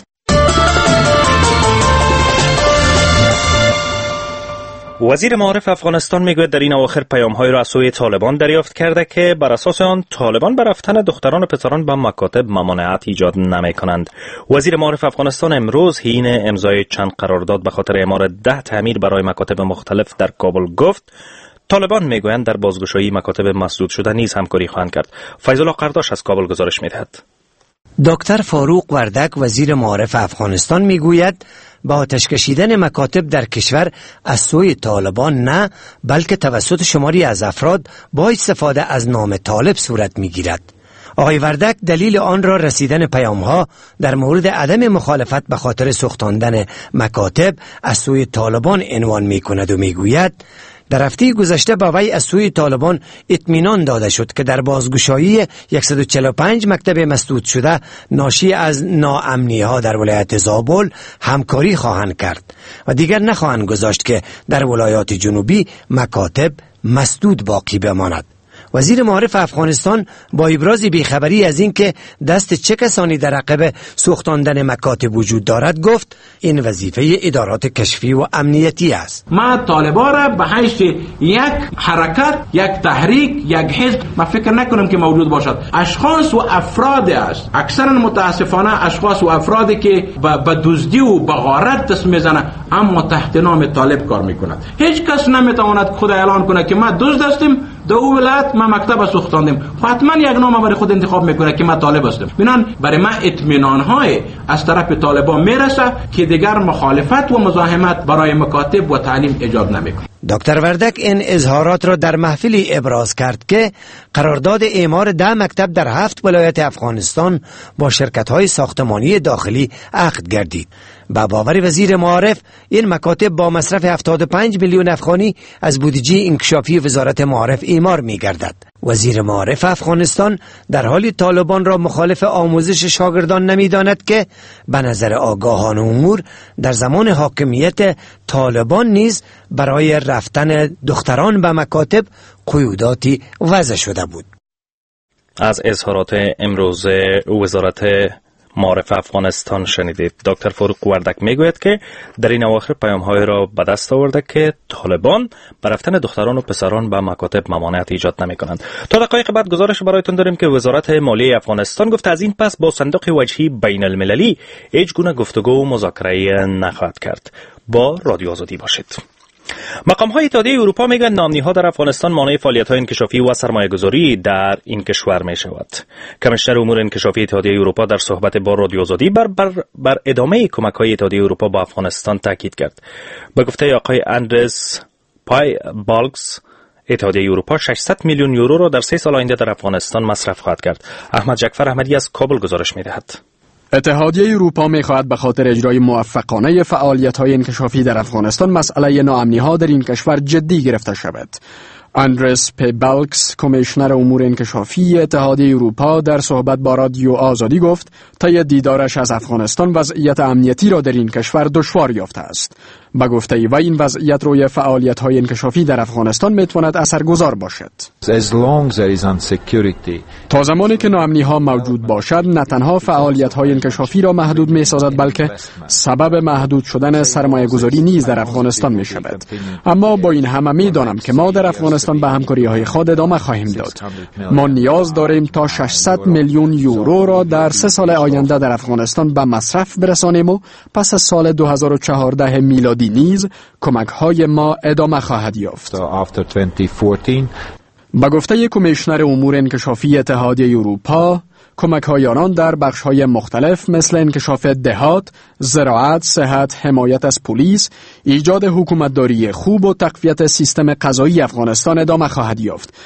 Speaker 1: وزیر معارف افغانستان میگوید در این اواخر پیام‌های را از سوی طالبان دریافت کرده که بر اساس آن طالبان بر رفتن دختران و پسران به مکاتب ممانعت ایجاد نمی‌کنند. وزیر معارف افغانستان امروز حین امضای چند قرارداد به خاطر اعمار ده تعمیر برای مکاتب مختلف در کابل گفت طالبان میگویند در بازگشایی مکاتب مسدود شده نیز همکاری خواهند کرد. فیض الله قرداش از کابل گزارش می‌دهد.
Speaker 9: دکتر فاروق وردک وزیر معارف افغانستان میگوید با آتش کشیدن مکاتب در کشور از سوی طالبان نه، بلکه توسط شماری از افراد با استفاده از نام طالب صورت میگیرد. آقای وردک دلیل آن را رسیدن پیام‌ها در مورد عدم مخالفت به خاطر سوختاندن مکاتب از سوی طالبان عنوان می‌کند و میگوید در هفته گذشته به وی از سوی طالبان اطمینان داده شد که در بازگشایی صد و چهل و پنج مکتب مسدود شده ناشی از ناامنی ها در ولایت زابل همکاری خواهند کرد و دیگر نخواهند گذاشت که در ولایات جنوبی مکاتب مسدود باقی بماند. وزیر معارف افغانستان با ابراز بیخبری از اینکه دست چه کسانی در عقب سوختاندن مکاتب وجود دارد گفت این وظیفه ادارات کشفی و امنیتی است.
Speaker 7: ما طالبا را به حیث یک حرکت، یک تحریک، یک حزب ما فکر نکنم که موجود باشد. اشخاص و افراد است، اکثرا متاسفانه اشخاص و افرادی که به دزدی و به غارت دست میزنه اما تحت نام طالب کار میکند. هیچ کس نمیتواند خود اعلان کنه که ما دزد هستیم، دو ولایت ما مکتب سوختاندیم، حتما یک نام برای خود انتخاب میکنه که ما طالب هستیم. بنان برای ما اطمینان های از طرف طالبان میرسه که دیگر مخالفت و مزاحمت برای مکاتب و تعلیم ایجاد نمیکنه.
Speaker 9: دکتر وردک این اظهارات را در محفلی ابراز کرد که قرارداد اعمار ده مکتب در هفت ولایت افغانستان با شرکت‌های ساختمانی داخلی عقد گردید. با باور وزیر معارف این مکاتب با مصرف هفتاد و پنج میلیون افغانی از بودجه انکشافی وزارت معارف اعمار می‌گردد. وزیر معارف افغانستان در حال طالبان را مخالف آموزش شاگردان نمی‌داند که به نظر آگاهان امور در زمان حاکمیت طالبان نیز برای رفتن دختران به مکاتب قیوداتی وضع شده بود.
Speaker 1: از اظهارات امروز وزارت معارف افغانستان شنیدید. دکتر فاروق وردک میگوید که در این اواخر پیام‌های را به دست آورده که طالبان به رفتن دختران و پسران به مکاتب ممانعت ایجاد نمی‌کنند. تا دقایق بعد گزارش برایتون داریم که وزارت مالیه افغانستان گفت از این پس با صندوق وجهی بین المللی هیچ گونه گفتگو و مذاکره نخواهد کرد. با رادیو آزادی باشید. مقام‌های اتحادیه اروپا میگن ناامنی‌ها در افغانستان مانع فعالیت‌های انکشافی و سرمایه‌گذاری در این کشور می‌شود. کمیشنر امور انکشافی اتحادیه اروپا در صحبت با رادیو آزادی بر, بر, بر ادامه کمک‌های اتحادیه اروپا با افغانستان تاکید کرد. به گفته آقای اندرس پای بالکس، اتحادیه اروپا ششصد میلیون یورو را در سه سال آینده در افغانستان مصرف خواهد کرد. احمد جعفر احمدی از کابل گزارش می‌دهد.
Speaker 8: اتحادیه اروپا می‌خواهد به خاطر اجرای موفقانه فعالیت‌های انکشافی در افغانستان مسئله ناامنی‌ها در این کشور جدی گرفته شود. اندرس پیبالکس، کمیشنر امور انکشافی اتحادیه اروپا، در صحبت با رادیو آزادی گفت طی دیدارش از افغانستان وضعیت امنیتی را در این کشور دشوار یافته است. با گفته وی این وضعیت روی فعالیت‌های انکشافی در افغانستان میتواند اثرگذار باشد. تا زمانی که ناامنی‌ها موجود باشد، نه تنها فعالیت‌های انکشافی را محدود می‌سازد بلکه سبب محدود شدن سرمایه‌گذاری نیز در افغانستان می‌شود. اما با این همه می‌دانم که ما در افغانستان به همکاری‌های خود ادامه خواهیم داد. ما نیاز داریم تا ششصد میلیون یورو را در سه سال آینده در افغانستان به مصرف برسانیم و پس از سال دو هزار و چهارده میلادی نیز کمک‌های ما ادامه خواهد یافت. با گفته کمیشنر امور انکشافی اتحادیه اروپا، کمک‌های آنان در بخش‌های مختلف مثل انکشاف دهات، زراعت، صحت، حمایت از پلیس، ایجاد حکومتداری خوب و تقویت سیستم قضایی افغانستان ادامه خواهد یافت.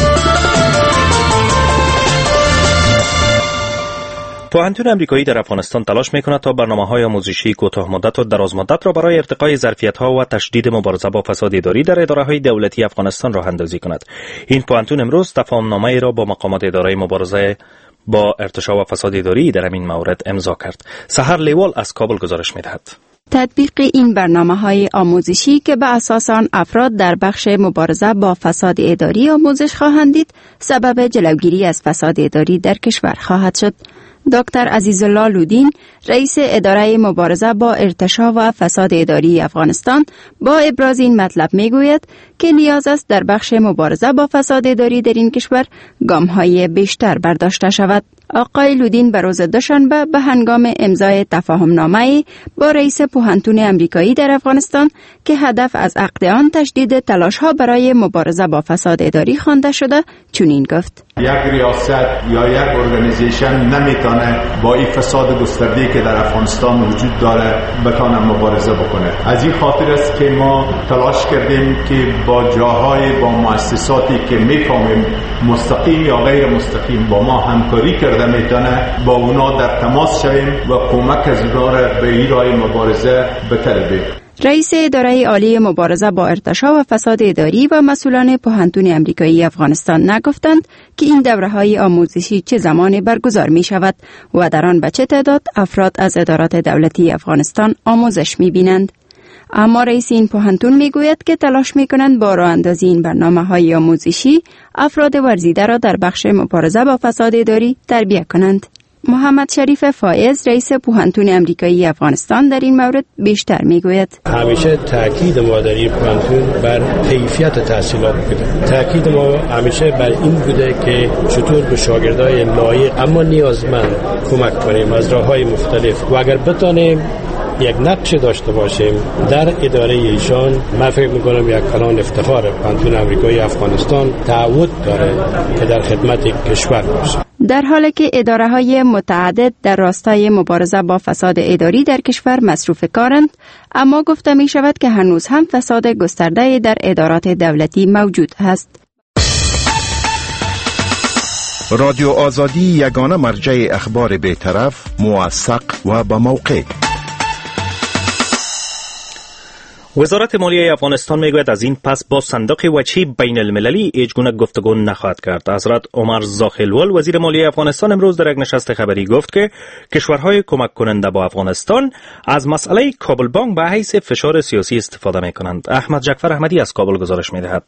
Speaker 1: پوهنتون امریکایی در افغانستان تلاش می‌کند تا برنامه‌های آموزشی کوتاه مدت و دراز مدت را برای ارتقای ظرفیت‌ها و تشدید مبارزه با فساد اداری در اداره‌های دولتی افغانستان راه اندازی کند. این پوهنتون امروز تفاهم‌نامه‌ای را با مقامات اداره مبارزه با ارتشاء و فساد اداری در این مورد امضا کرد. سحر لیوال از کابل گزارش می‌دهد.
Speaker 16: تطبیق این برنامه‌های آموزشی که به اساس آن افراد در بخش مبارزه با فساد اداری آموزش خواهند دید، سبب جلوگیری از فساد اداری در کشور خواهد شد. دکتر عزیزالله لودین، رئیس اداره مبارزه با ارتشاء و فساد اداری افغانستان، با ابراز این مطلب میگوید که نیاز است در بخش مبارزه با فساد اداری در این کشور گام‌های بیشتر برداشته شود. آقای لودین به روز دوشنبه به هنگام امضای تفاهم‌نامه با رئیس پوهنتون امریکایی در افغانستان که هدف از عقد آن تشدید تلاش‌ها برای مبارزه با فساد اداری خوانده شده چنین گفت:
Speaker 18: یک ریاست یا یک ارگانیزیشن نمیتونه با این فساد گسترده که در افغانستان وجود داره بتونه مبارزه بکنه. از این خاطر است که ما تلاش کردیم که با جاهای با مؤسساتی که میفهمیم مستقیم یا غیر مستقیم با ما همکاری کرده میتونه با اونا در تماس شویم و کمک از اونا را به این راه مبارزه بطلبیم.
Speaker 16: رئیس اداره عالی مبارزه با ارتشاء و فساد اداری و مسئولان پوهنتون امریکایی افغانستان نگفتند که این دوره‌های آموزشی چه زمانی برگزار می شود و در آن به چه تعداد افراد از ادارات دولتی افغانستان آموزش می بینند. اما رئیس این پوهنتون می گوید که تلاش می کنند با راه اندازی این برنامه‌های آموزشی افراد ورزیده را در بخش مبارزه با فساد اداری تربیت کنند. محمد شریف فائز رئیس پوهنتون امریکایی افغانستان در این مورد بیشتر میگوید.
Speaker 3: همیشه تاکید ما در این پوهنتون بر کیفیت تحصیلات بوده. تاکید ما همیشه بر این بوده که چطور به شاگردای لایق اما نیازمند کمک کنیم از راه‌های مختلف و اگر بتانیم یک نقش داشته باشیم در اداره ایشان. من فکر میکنم یک کلان افتخار پوهنتون امریکایی افغانستان تعهد داره که در خدمت کشور باشه.
Speaker 16: در حالی که اداره‌های متعدد در راستای مبارزه با فساد اداری در کشور مصروف کارند، اما گفته می شود که هنوز هم فساد گسترده در ادارات دولتی موجود است.
Speaker 20: رادیو آزادی یگانه مرجع اخبار بی‌طرف، موثق و با موقع.
Speaker 1: وزارت مالیه افغانستان میگوید از این پس با صندوق وجهی بین المللی هیچگونه گفتگو نخواهد کرد. حضرت عمر زاخیلوال وزیر مالیه افغانستان امروز در یک نشست خبری گفت که کشورهای کمک کننده با افغانستان از مسئله کابل بانک به حیث فشار سیاسی استفاده میکنند. احمد جعفر احمدی از کابل گزارش میدهد.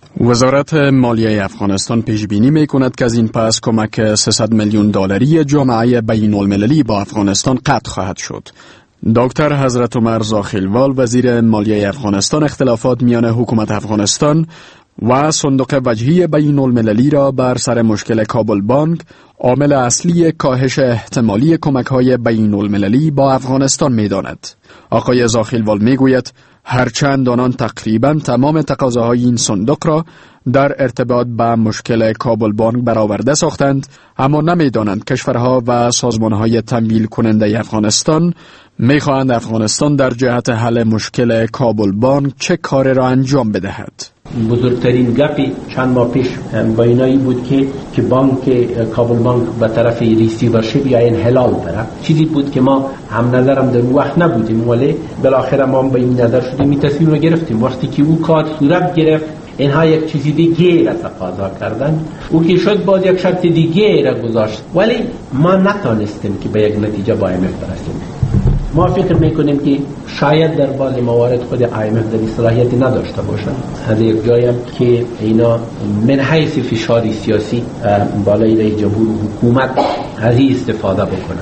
Speaker 8: وزارت مالیه افغانستان پیش بینی میکند که از این پس کمک سیصد میلیون دلاری جامعه بین المللی با افغانستان قطع خواهد شد. دکتر حضرت عمر زاخیلوال وزیر مالیه افغانستان اختلافات میان حکومت افغانستان و صندوق وجهی بین المللی را بر سر مشکل کابل بانک عامل اصلی کاهش احتمالی کمک‌های بین المللی با افغانستان می‌داند. آقای زاخیلوال میگوید هرچند آنان تقریباً تمام تقاضاهای این صندوق را در ارتباط با مشکل کابل بانک برآورده ساختند، اما نمی‌دانند کشورها و سازمان‌های تمویل کننده افغانستان می‌خواهند افغانستان در جهت حل مشکل کابل بانک چه کار را انجام بدهد.
Speaker 21: بزرگترین گپی چند ماه پیش با اینایی بود که که بانک کابل بانک به طرف ریسیورشیپ یا انحلال بره. چیزی بود که ما هم نظرم در وقت نبودیم، ولی بالاخره ما به این نظر شدیم، این تصمیم رو گرفتیم. وقتی که او کار صورت گرفت اینها یک چیزی دیگه را تقاضا کردن، او که شد باز یک شرط دیگه را گذاشت، ولی ما نتانستیم که به یک نتیجه با آی ام اف برسیم. ما فکر میکنیم که شاید در بعض موارد خود آی ام اف در صلاحیتی نداشته باشند. از یک جایی که اینا من حیث فشار سیاسی بالای رئیس جمهور و حکومت از این استفاده بکنند.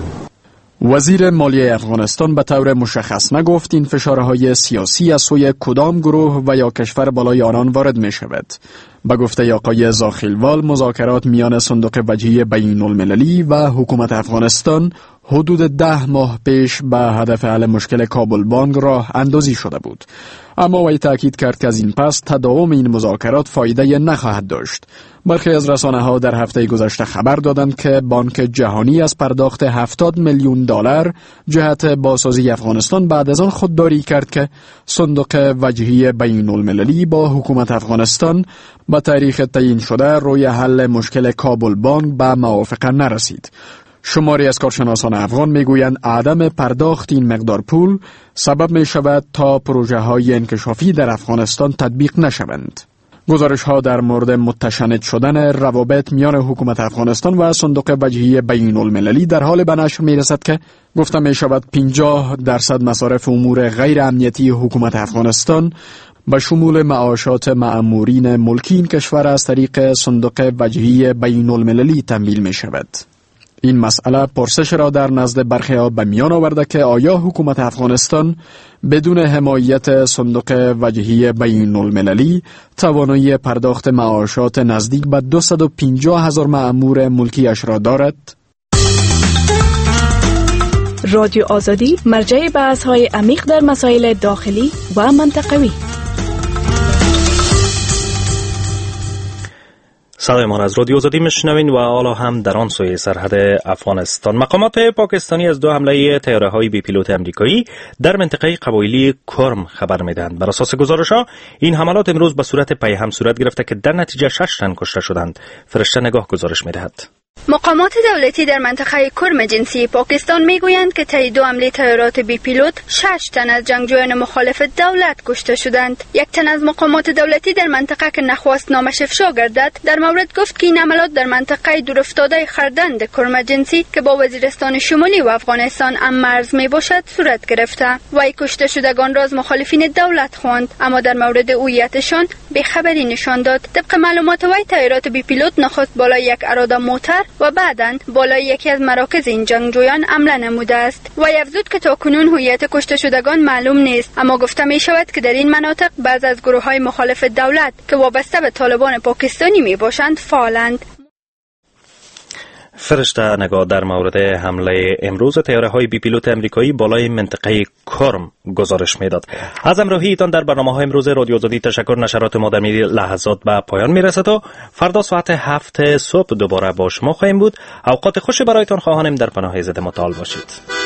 Speaker 8: وزیر مالیه افغانستان به طور مشخص نگفت این فشارهای سیاسی از سوی کدام گروه و یا کشور بالای آنان وارد می شود. به گفته آقای زاخیلوال مذاکرات میان صندوق وجهی بین المللی و حکومت افغانستان حدود ده ماه پیش به هدف حل مشکل کابل بانک راه اندازی شده بود، اما وی تاکید کرد که از این پس تداوم این مذاکرات فایده نخواهد داشت. برخی از رسانه‌ها در هفته گذشته خبر دادند که بانک جهانی از پرداخت هفتاد میلیون دلار جهت بازسازی افغانستان بعد از آن خودداری کرد که صندوق وجهی بین المللی با حکومت افغانستان با تاریخ تعیین شده روی حل مشکل کابل بانک به موافقه نرسید. شماری از کارشناسان افغان میگویند عدم پرداخت این مقدار پول سبب می شود تا پروژه های انکشافی در افغانستان تطبیق نشوند. گزارش ها در مورد متشنج شدن روابط میان حکومت افغانستان و صندوق وجهی بین المللی در حال به نشر می رسد که گفته می شود پنجاه درصد مصارف امور غیر امنیتی حکومت افغانستان به شمول معاشات مأمورین ملکی این کشور از طریق صندوق وجهی بین المللی تمویل می شود. این مسئله پرسش را در نزد برخی ها به میان آورده که آیا حکومت افغانستان بدون حمایت صندوق وجهی بین المللی توانایی پرداخت معاشات نزدیک به دویست و پنجاه هزار مأمور ملکیش را دارد؟
Speaker 22: رادیو آزادی مرجع بحث‌های عمیق در مسائل داخلی و منطقوی.
Speaker 1: صدایمان از رادیو آزادی میشنوین و حالا هم در آن سوی سرحد افغانستان. مقامات پاکستانی از دو حمله طیاره‌های بی پیلوت امریکایی در منطقه قبایلی کرم خبر میدهند. بر اساس گزارش‌ها این حملات امروز به صورت پیهم صورت گرفته که در نتیجه شش تن کشته شدند. فرشته نگاه گزارش میدهد.
Speaker 4: مقامات دولتی در منطقه کرم جنسی پاکستان میگویند که طی دو حمله طیارات بی پیلوت شش تن از جنگجویان مخالف دولت کشته شدند. یک تن از مقامات دولتی در منطقه که نخواست نامش افشا گردد در مورد گفت که این عملات در منطقه دورافتاده خردند کرم جنسی که با وزیرستان شمالی و افغانستان هم مرز می باشد صورت گرفته. وی کشته شدگان را از مخالفین دولت خواند، اما در مورد هویتشان بی‌خبری نشان داد. طبق معلومات وی طیارات بی پیلوت نخست بالای یک اراده موتر و بعداً بالای یکی از مراکز این جنگجویان حمله نموده است. وی افزود که تاکنون هویت کشته شدگان معلوم نیست، اما گفته می شود که در این مناطق بعض از گروه‌های مخالف دولت که وابسته به طالبان پاکستانی می باشند فعالند.
Speaker 1: فرشته نگاه در مورد حمله امروز طیاره های بی پیلوت امریکایی بالای منطقه کرم گزارش میداد. از همراهیتان در برنامه های امروز رادیو آزادی تشکر. نشرات ما در این لحظات به پایان میرسد و فردا ساعت هفت صبح دوباره با شما خواهیم بود. اوقات خوش برایتان خواهانم. در پناه عزت متعال باشید.